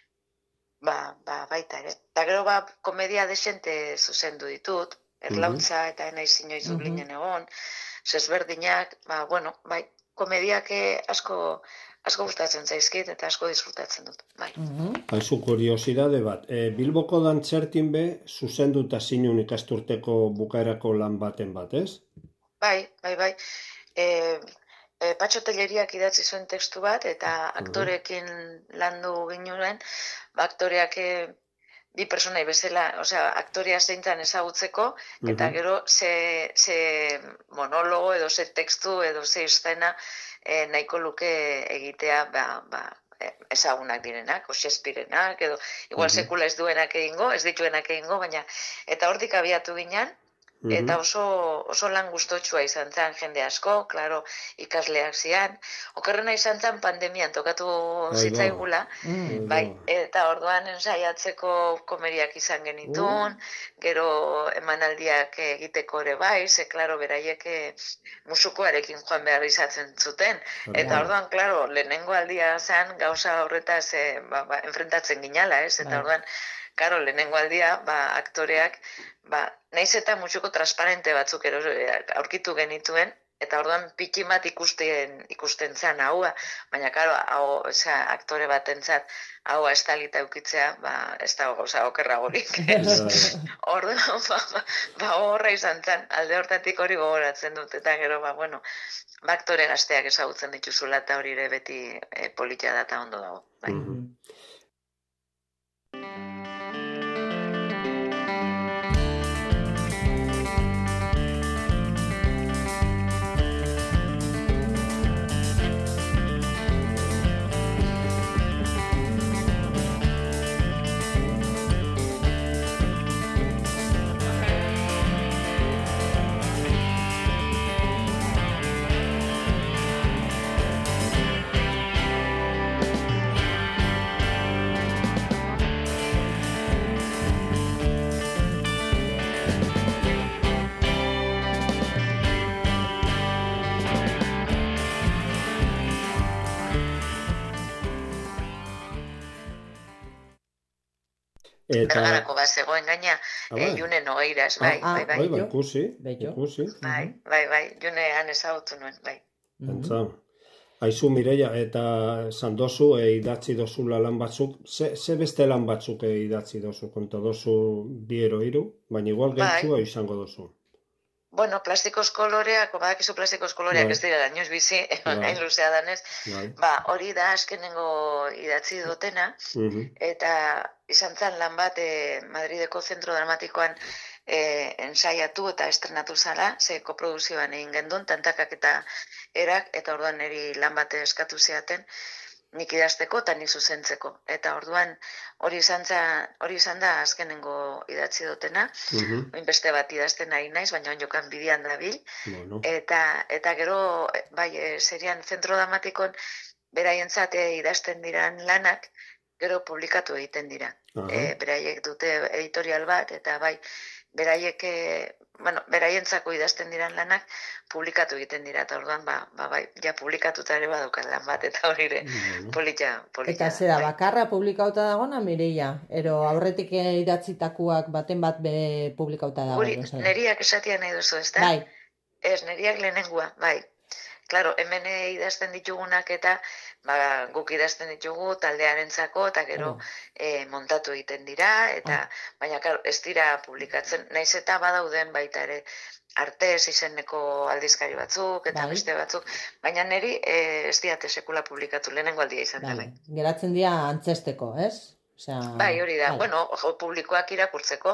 baita ere. Eta gero komedia desente zuzendu ditut, Erlautza eta enaiz inoiz Dublinen egon, Zesberdinak, komediak asko gustatzen zaizkit eta asko disfrutatzen dut, Haizu kuriosidade bat, Bilboko dantzertin be, zuzenduta zinun ikasturteko bukaerako lan baten bat, ez? Bai. Patxo Telleriak idatzi zuen tekstu bat, eta aktoreekin landu ginuen, aktoreak 2 personai bezala, aktorea zeintzan ezagutzeko, eta gero ze monologo edo ze tekstu edo ze izena nahiko luke egitea ezagunak direnak, Shakespearenak, edo igual sekula ez dituenak egingo, baina eta hortik abiatu ginen, eta oso lan gustotsua izan zen jende asko, klaro, ikasleak zian. Okerrena izan zen pandemian tokatu zitzaigula, eta orduan ensaiatzeko komediak izan genitun, gero emanaldiak egiteko ere ze klaro, beraiek musukoarekin joan behar izatzen zuten. Eta orduan, klaro, lehenengo aldia zen gauza horretaz enfrentatzen ginala, eta orduan, karo, lehenengo aldia, aktoreak, nahiz eta mutxuko transparente batzuk aurkitu genituen, eta orduan pitxin bat ikusten zen haua, baina karo, aktore batentzat haua estalita eukitzea, ez da gauza okerragorik. Orduan, horra izan zen, alde hortatik hori gogoratzen dut, eta gero, aktore gazteak ezagutzen dituzula, eta hori ere beti polita da eta ondo dago. Bergarako bat zegoen gaina, June Nogeiras, bai. Ikusi. Bai, Junean ezagutu nuen, bai. Entza. Aizu, Mireia, eta esan dozu, idatzi dozula lan batzuk, ze beste lan batzuk idatzi dozu, konta dozu 2 hiru, baina igual gehitxua izango dozu. Bueno, plastikoz koloreak, badakizu plastikoz koloreak ez dira inoiz bizi, hain luzea danez, hori da azkenengo idatzi dutena, eta izan zen lan bat Madrideko Zentro Dramatikoan ensaiatu eta estrenatu zala, ze koproduzioan egin gendun, tantakak eta erak, eta orduan niri lan bat eskatu zeaten, nik idazteko eta nik zuzentzeko. Eta orduan hori izan da azkenengo idatzi dutena, beste bat idazten nahi naiz, baina jokan bidean dabil, eta gero, serian Zentro Dramatikon beraientzat idazten diran lanak, gero publikatu egiten dira. Beraiek dute editorial bat, eta beraientzako idazten diran lanak publikatu egiten dira, eta orduan, ja publikatuta ere badukan lan bat, eta hori ere polita. Eta zera, bakarra publikauta dagona, Mireia? Ero aurretik idatzitakuak baten bat publikauta dago? Neriak esatia nahi duzu, ez da? Bai. Ez, neriak lehenengua, bai. Claro, hemen idazten ditugunak eta guk idazten ditugu taldearentzako eta gero montatu egiten dira, baina ez dira publikatzen, naiz eta badauden baita ere Artes izeneko aldizkari batzuk eta beste batzuk, baina niri ez diate sekula publikatu, lehenengo aldia izan da. Geratzen dira antzesteko, ez? Bai, hori da, publikoak irakurtzeko,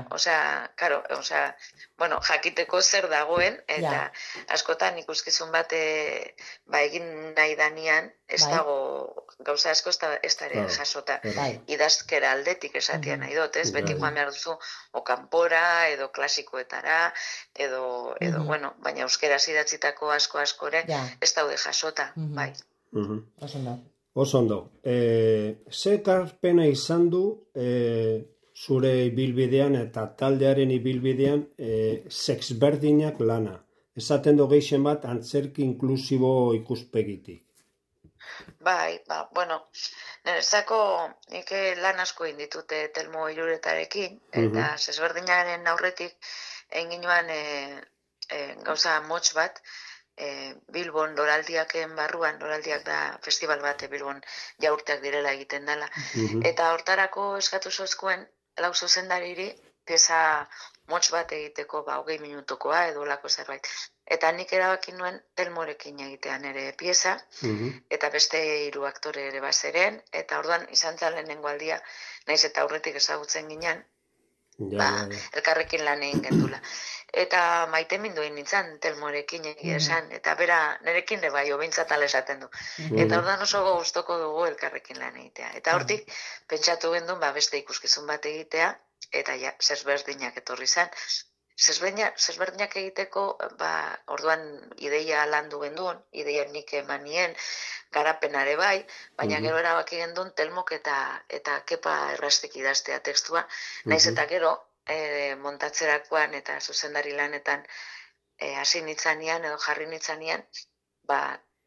jakiteko zer dagoen, eta askotan ikuskizun bat egin nahi danian, ez dago gauza asko ez da ere jasota. Idazkera aldetik esatia nahi dut, ez? Beti joan behar duzu o kanpora, edo klasikoetara, edo, baina euskeraz idatzitako asko-askore ez daude jasota, bai. Oso ondo. Ze ekarpena izan du zure ibilbidean eta taldearen ibilbidean sexberdinak lana? Esaten du gehien bat antzerki inklusibo ikuspegitik. Bai, nerezako nik lan asko inditute Telmo Iruretarekin, eta sexberdinaren aurretik egin ginoan gauza motz bat, Bilbon loraldiaken barruan, loraldiak da festival bat Bilbon jaurteak direla egiten dela. Eta hortarako eskatu zozkuen lau zuzendariri pieza motz bat egiteko 20 minutukoa edo lako zerbait. Eta nik erabaki nuen Telmorekin egitean ere pieza, eta beste 3 aktore ere bazeren, eta orduan izan zen lehenengo aldia, naiz eta aurretik ezagutzen ginen, elkarrekin lan egin gendula. Eta maite minduin nintzen Telmorekin egia esan, eta bera nerekin ere bai, obintzat esaten du. Eta orduan oso gustoko dugu elkarrekin lan egitea. Eta hortik, pentsatu gendun beste ikuskizun bat egitea, eta sexberdinak etorri zen. Sexberdinak egiteko, orduan ideia landu gendun, ideia nik emanien, garapenare bai, baina gero erabaki gendun Telmok eta Kepa errastik idaztea tekstua, naiz eta gero montatzerakoan eta zuzendari lanetan hasi nitzanean edo jarri nitzanean,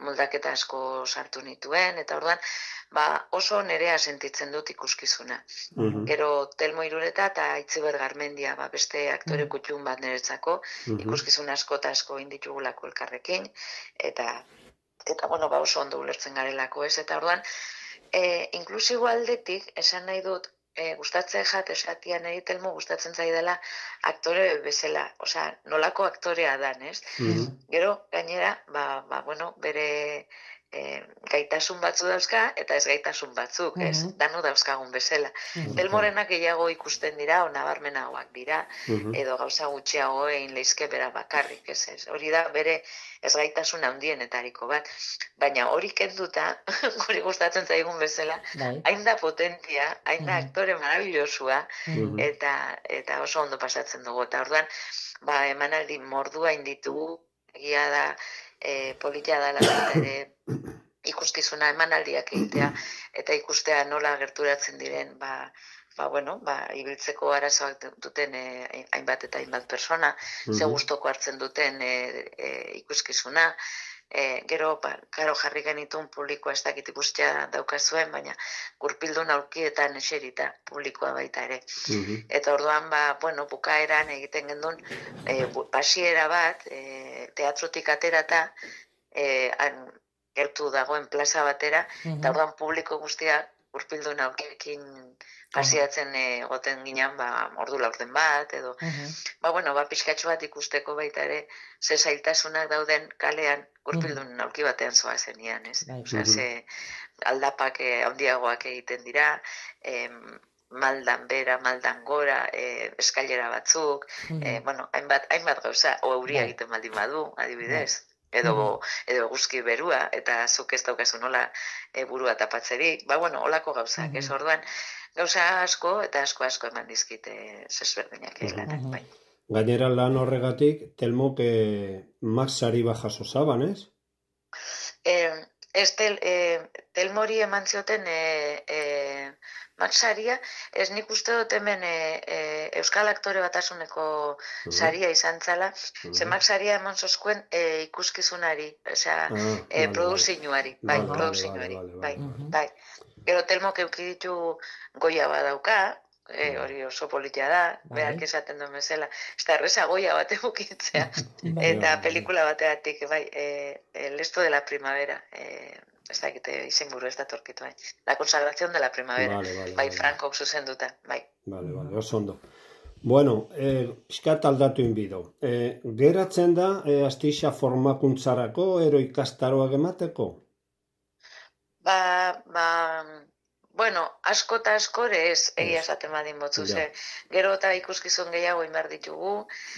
moldaketa asko sartu nituen, eta orduan, oso nerea sentitzen dut ikuskizuna. Gero Telmo Irureta eta Itziber Garmendia, beste aktore kutxun bat niretzako, ikuskizun asko eta asko inditugulako elkarrekin, eta oso ondo ulertzen garelako, ez? Eta orduan, inklusibo aldetik, esan nahi dut, gustatzen esatia nahi Telmo gustatzen zaidala aktore bezala, osea, nolako aktorea dan, ez? Gero, gainera, bere gaitasun batzu dauzka, eta ez gaitasun batzuk, ez? Dano dauzkagun bezala. Telmorenak gehiago ikusten dira, nabarmenagoak dira, edo gauza gutxiago egin leizke bera bakarrik, ez? Hori da, bere ez gaitasun handienetariko bat. Baina hori kenduta, guri gustatzen zaigun bezala, hain da potentia, hain da aktore marabilosua, eta oso ondo pasatzen dugu. Eta orduan, emanaldi mordua inditugu, egia da, polita dela ere ikuskizuna emanaldiak egitea, eta ikustea nola gerturatzen diren, ibiltzeko arazoak duten hainbat eta hainbat persona, ze gustoko hartzen duten ikuskizuna, gero, karo jarri genitun publikoa ez dakit ikustea daukazuen, baina gurpildun aurkietan eserita publikoa baita ere. Eta orduan, bukaeran egiten gendun, pasiera bat, teatrotik aterata, gertu dagoen plaza batera, eta orduan publiko guztiak gurpildun aurkiekin pasiatzen goten ginen, ordu laurden bat, edo, pixkatxo bat ikusteko baita ere, ze zailtasunak dauden kalean gurpildun aurki batean zoa zenian, ez? Osea, ze aldapak handiagoak egiten dira, maldan bera, maldan gora, eskailera batzuk, hainbat gauza, o euria egiten baldin badu, adibidez, edo eguzki berua, eta zuk ez daukazu nola burua tapatzerik, holako gauzak, ez? Orduan, gauza asko eta asko eman dizkite zezberdinak lanak, bai. Gainera lan horregatik, Telmok Max sari bat jaso zaban, ez? Telmori eman zioten Max saria, ez nik uste dut hemen Euskal Aktore Batasuneko saria izan zala, ze Max saria eman zozkuen ikuskizunari, osea, produzinuari, bai. Gero Telmok eukiditu goia badauka, hori oso politia da, berak esaten duen bezala, ez da erreza goia bat egukitzea, eta pelikula bateatik, El esto de la primavera, ez da egite izen buru ez da torkitu, La consagración de la primavera, Frankok zuzenduta, bai. Bale, oso ondo. Bueno, pixkat aldatu inbido. Geratzen da, astixa formakuntzarako, ero ikastaroak emateko? Asko eta askore ez egia esaten badin botzu, gero eta ikuskizun gehiago inbar ditugu,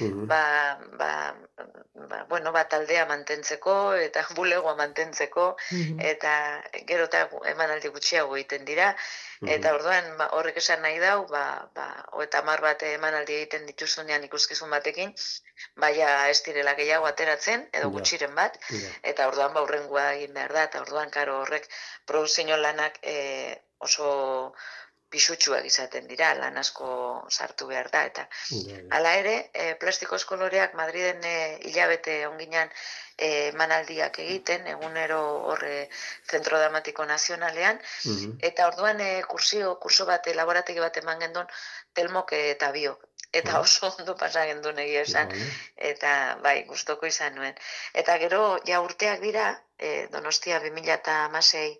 taldea mantentzeko eta bulegoa mantentzeko, eta gero eta emanaldi gutxiago egiten dira, eta orduan horrek esan nahi dau, eta 10 bat emanaldi egiten dituzunean ikuskizun batekin, ez direla gehiago ateratzen, edo gutxiren bat, eta orduan hurrengoa egin behar da, eta orduan karo horrek produzio lanak oso pisutsuak izaten dira, lan asko sartu behar da, eta hala ere, plastikoz koloreak Madriden hilabete onginan emanaldiak egiten, egunero horre Zentro Dramatiko Nazionalean, eta orduan kurso bat, laborategi bat eman gendun Telmok eta biok, eta oso ondo pasa gendun egia esan, eta gustoko izan nuen. Eta gero, urteak dira, Donostia 2016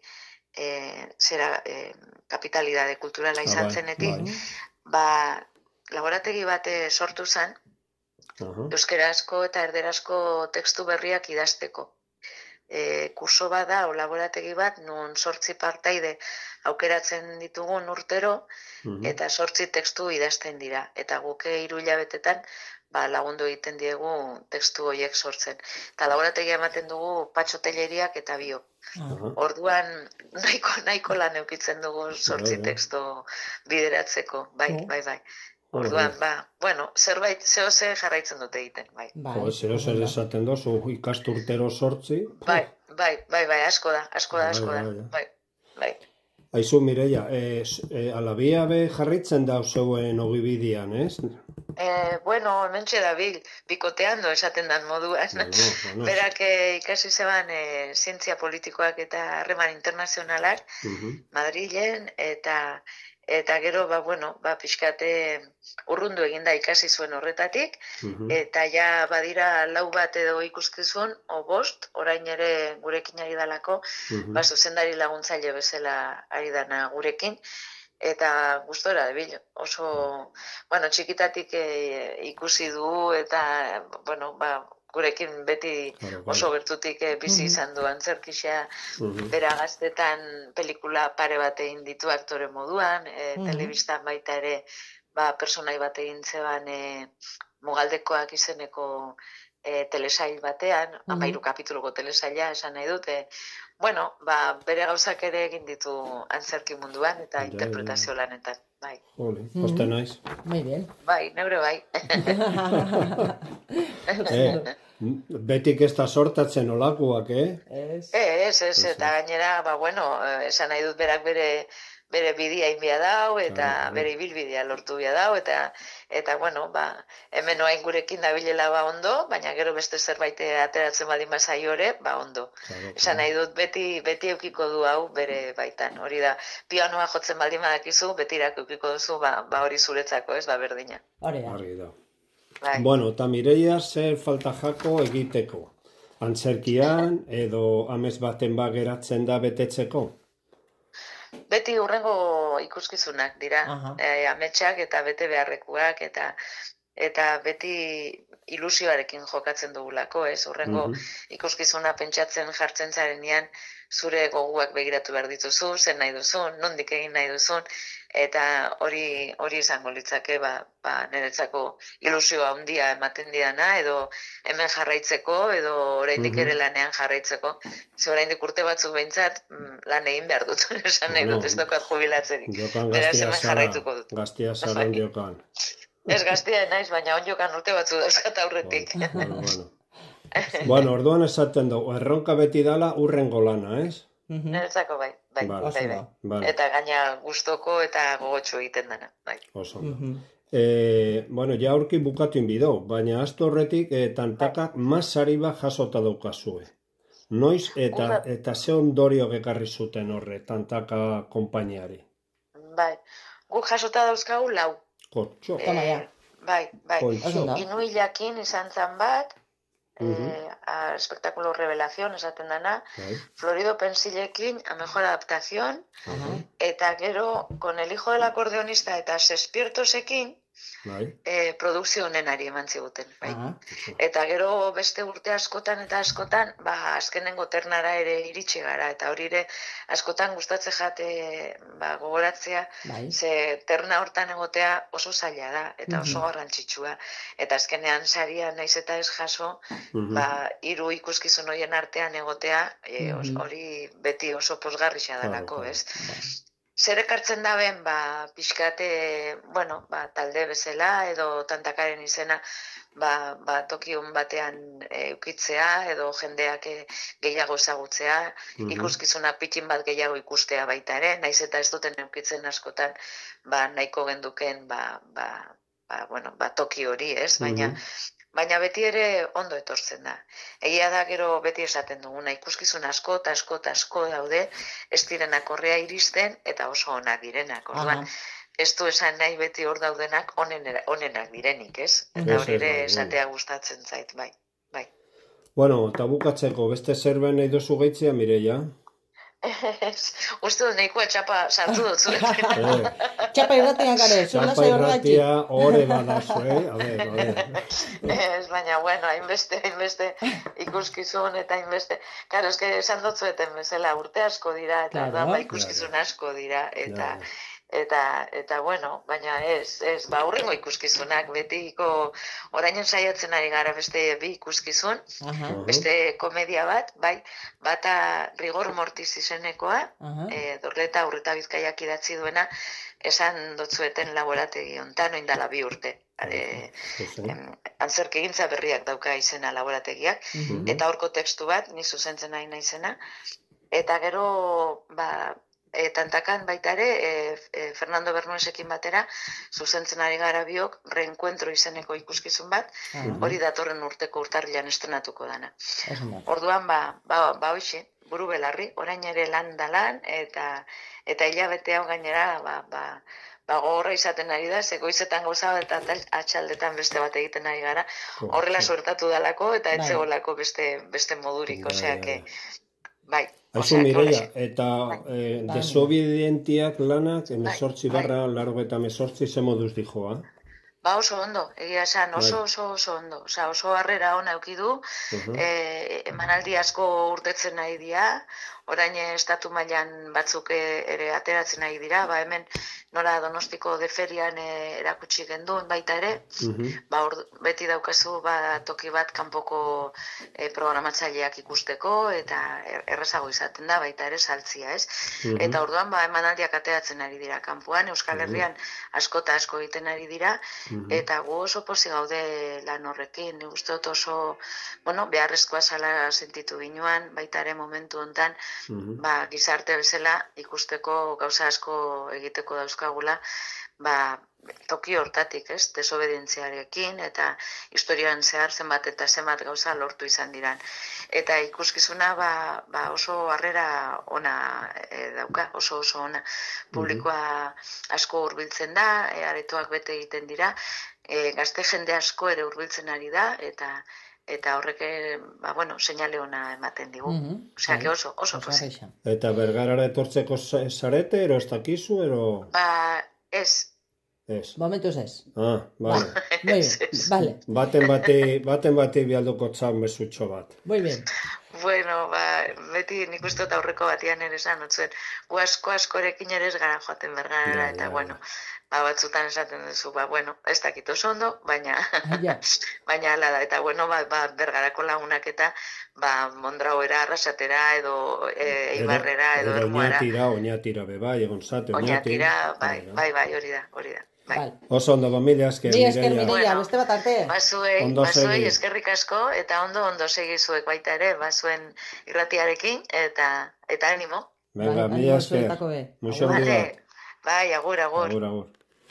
kapitalidade kulturala izan zenetik, laborategi bat sortu zen, euskerazko eta erderazko tekstu berriak idazteko. Kurso bat da, laborategi bat, nun 8 partaide aukeratzen ditugun urtero, eta 8 tekstu idazten dira. Eta guke 3 hilabetetan lagundu egiten diegu tekstu horiek sortzen. Eta laborategia ematen dugu Patxo Telleriak eta biok. Orduan nahiko lan eukitzen dugu 8 tekstu bideratzeko, bai. Orduan, zerbait zehose jarraitzen dute egiten, bai. Zehose esaten dozu, ikasturtero 8? Bai, asko da, bai. Aizu, Mireia, alabia be jarritzen da zeuen ogibidian, ez? Bueno, hementxe dabil, bikoteando esaten dan moduan. Berak ikasi zeban zientzia politikoak eta harreman internazionalak Madrilen, eta gero, pixkate urrundu eginda ikasi zuen horretatik, eta ja badira 4 bat edo ikuskizun, o 5, orain ere gurekin ari dalako, zuzendari laguntzaile bezala ari dana gurekin, eta gustora debil, oso, txikitatik ikusi du, eta, gurekin beti oso gertutik bizi izan du antzerkixea, bera gaztetan pelikula pare bat egin ditu aktore moduan, telebistan baita ere, personai bat egin zeban Mugaldekoak izeneko telesail batean, 13 kapituluko telesaila esan nahi dute, bere gauzak ere egin ditu antzerki munduan eta interpretazio lanetan, bai. Poste naiz. Muy bien. Bai, neure bai. Betik ez da sortatzen olakoak, Ez, eta gainera, esan nahi dut berak bere bidia inbia dau, eta bere ibilbidea lortu bia dau, eta hemen oain gurekin dabilela ondo, baina gero beste zerbait ateratzen baldin bazai ore, ondo. Esan nahi dut beti eukiko du hau bere baitan, hori da, pianoa jotzen baldin badakizu, betirako eukiko duzu, hori zuretzako, ez, berdina. Hori da. Bueno, eta Mireia zer falta jako egiteko? Antzerkian edo amez baten geratzen da betetzeko? Beti hurrengo ikuskizunak dira, ametsak eta bete beharrekuak, eta beti ilusioarekin jokatzen dugulako, ez? Hurrengo ikuskizuna pentsatzen jartzen zarenean, zure goguak begiratu behar dituzu, zen nahi duzun, nondik egin nahi duzun, eta hori izango litzake, niretzako ilusioa handia ematen didana, edo hemen jarraitzeko, edo oraindik ere lanean jarraitzeko. Ze oraindik urte batzuk behintzat lan egin behar dut, esan nahi dut, ez daukat jubilatzerik. Beraz hemen jarraituko dut. Gaztia zara ondiokan. Ez gaztia naiz, baina ondiokan urte batzu dauzkat aurretik. Bueno, orduan esaten dugu, erronka beti dala urrengo lana, ez? Niretzako bai. Eta gaina gustoko eta gogotxo egiten dena. Oso. Ja aurki bukatu inbidou, baina astu horretik tantakak masari bat jasota daukazue. Noiz eta ze ondorio ekarri zuten horre, tantaka konpainiari? Bai, guk jasota dauzkagu 4. Kotxo. Bai. Inuilakin izan zan bat, espectáculo Revelación esaten dana, Florido Pensilekin, A Mejor Adaptación, eta gero, con El Hijo del Acordeonista eta Sespiertosekin, produkzio honenari eman ziguten. Eta gero beste urte askotan eta askotan, azkenengo ternara ere iritsi gara, eta hori ere askotan gustatzen jate gogoratzea, ze terna hortan egotea oso zaila da, eta oso garrantzitsua. Eta azkenean saria naiz eta ez jaso, 3 ikuskizun horien artean egotea, hori beti oso posgarrixa dalako, ez? Zer ekartzen da ben, pixkate, talde bezala, edo tantakaren izena, tokion batean eukitzea, edo jendeak gehiago ezagutzea, ikuskizunak pitin bat gehiago ikustea baita ere, naiz eta ez duten eukitzen askotan, nahiko genduken, toki hori, ez? Baina beti ere ondo etortzen da. Egia da gero beti esaten duguna, ikuskizun asko daude, ez direnak horrea iristen eta oso onak direnak. Orduan, ez du esan nahi beti hor daudenak onenak direnik, ez? Eta hori ere esatea gustatzen zait, bai. Bueno, eta bukatzeko, beste zerben nahi dozu gehitzea, Mireia? Uste dut nahikoa txapa sartu dut zuet. Txapa irratiak gare, txapa irratia hori badazu, a ver. Ez, baina, hainbeste ikuskizun eta hainbeste. Karo, esan dut zueten bezala, urte asko dira, eta ikuskizun asko dira, eta baina ez, hurrengo ikuskizunak, betiko orainen saiatzen ari gara beste 2 ikuskizun, beste komedia bat, bata Rigor Mortis izenekoa, Dorleta Urreta Bizkaiak idatzi duena, esan dotzueten laborategi ontan, oindala 2 urte. Antzerkigintza berriak dauka izena laborategiak, eta horko tekstu bat, ni zuzentzen nahi naizena, eta gero, tantakan baita ere, Fernando Bernuesekin batera, zuzentzen ari gara biok, reenkuentro izeneko ikuskizun bat, hori datorren urteko urtarrilan estrenatuko dana. Orduan, hoxe, buru belarri, orain ere lan da lan, eta hilabete hau gainera, gogorra izaten ari da, goizetan gauza eta atxaldetan beste bat egiten ari gara, horrela suertatu dalako eta etzegolako beste modurik, osea, bai. Haizu Mireia, eta desobedientiak lanak, 18/88 ze moduz dijoa? Oso ondo, egia esan, oso ondo. Oso harrera ona eukidu, emanaldi asko urtetzen nahi dira, orain estatu mailan batzuk ere ateratzen nahi dira, hemen nola Donostiko de ferian erakutsi genduen baita ere, beti daukazu toki bat kanpoko programatzaileak ikusteko, eta errazago izaten da baita ere saltzia, ez? Eta orduan emanaldiak ateratzen ari dira kanpoan, Euskal Herrian asko eta asko egiten ari dira, eta gu oso pozik gaude lan horrekin, nik uste dut oso, beharrezkoa zala sentitu ginuan, baita ere momentu hontan, gizarte bezala ikusteko gauza asko egiteko dauzkagula, toki hortatik, ez, desobedientziarekin, eta historioan zehar zenbat eta zenbat gauza lortu izan diran. Eta ikuskizuna oso harrera ona dauka, oso ona. Publikoa asko hurbiltzen da, aretoak bete egiten dira, gazte jende asko ere hurbiltzen ari da, eta horrek, seinale ona ematen digu. Osea, oso pozik. Eta Bergarara etortzeko zarete, ero ez dakizu, ero? Ez. Momentuz ez. Vale. Vale. Baten bati bialdoko txan mesutxo bat. Muy bien. Bueno, beti nik uste aurreko batian ere esan otzuen, gu askorekin ere ez gara joaten Bergarara, eta batzutan esaten duzu, ez dakit oso ondo, baina ala da, eta Bergarako lagunak eta Mondrauera, Arrasatera, edo Eibarrera, edo Ermuara. Oñatira bebai, egon zate, Oñatira, bai, hori da. Oso ondo, mila esker, Mireia, beste bat arte. Bazuei eskerrik asko, eta ondo segizuek baita ere, bazuen irratiarekin, eta animo. Venga, mila esker. Muxo ondiga. Bai, agur. Agur.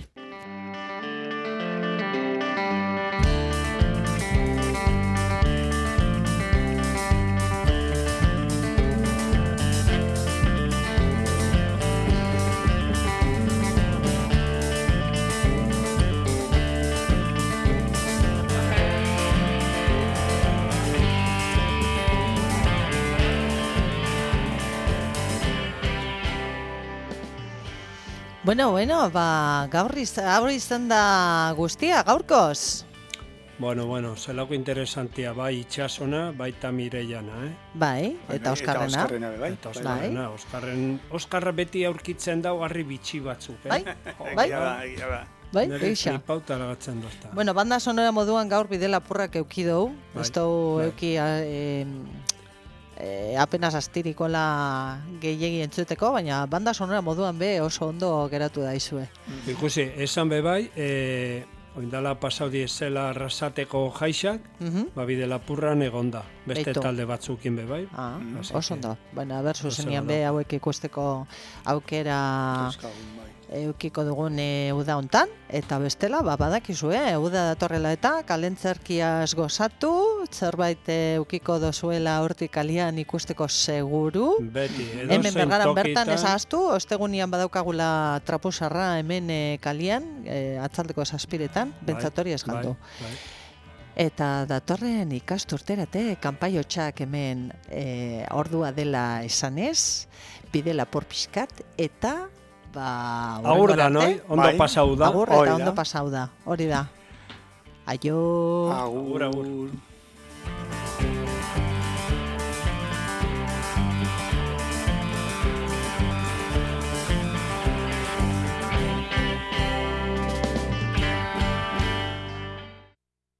Bueno, gaur izan da guztia, gaurkoz. Bueno, zelako interesantia, bai itxasona, baita Mireiana, Bai, eta Oskarrena. Eta Oskarra beti aurkitzen dau harri bitxi batzuk, Bai. Nire flipauta lagatzen dozta. Bueno, banda sonora moduan gaur Bidelapurrak eukidou, ez dau euki apenas astirikola gehiegi entzuteko, baina banda sonora moduan oso ondo geratu daizue. Ikusi, esan bai, oindala pasau diezela Arrasateko jaixak, Bidelapurran egonda, beste talde batzukin bai. Oso ondo. Baina, zuzenian hauek ikusteko aukera eukiko dugun uda hontan, eta bestela, badakizue, uda datorrela eta kalentzerkiaz gozatu, zerbait eukiko dozuela hortik kalian ikusteko seguru. Beti, hemen Bergaran bertan ez ahaztu, ostegunian badaukagula trapusarra hemen kalian, atzaldeko zazpiretan, bentsatori ez galdu. Eta datorren ikasturterate, kanpaiotxak hemen ordua dela esanez, Bidelapur pixkat, eta agur da, noi? Ondo pasau da. Agur eta ondo pasau da, hori da. Aio. Agur.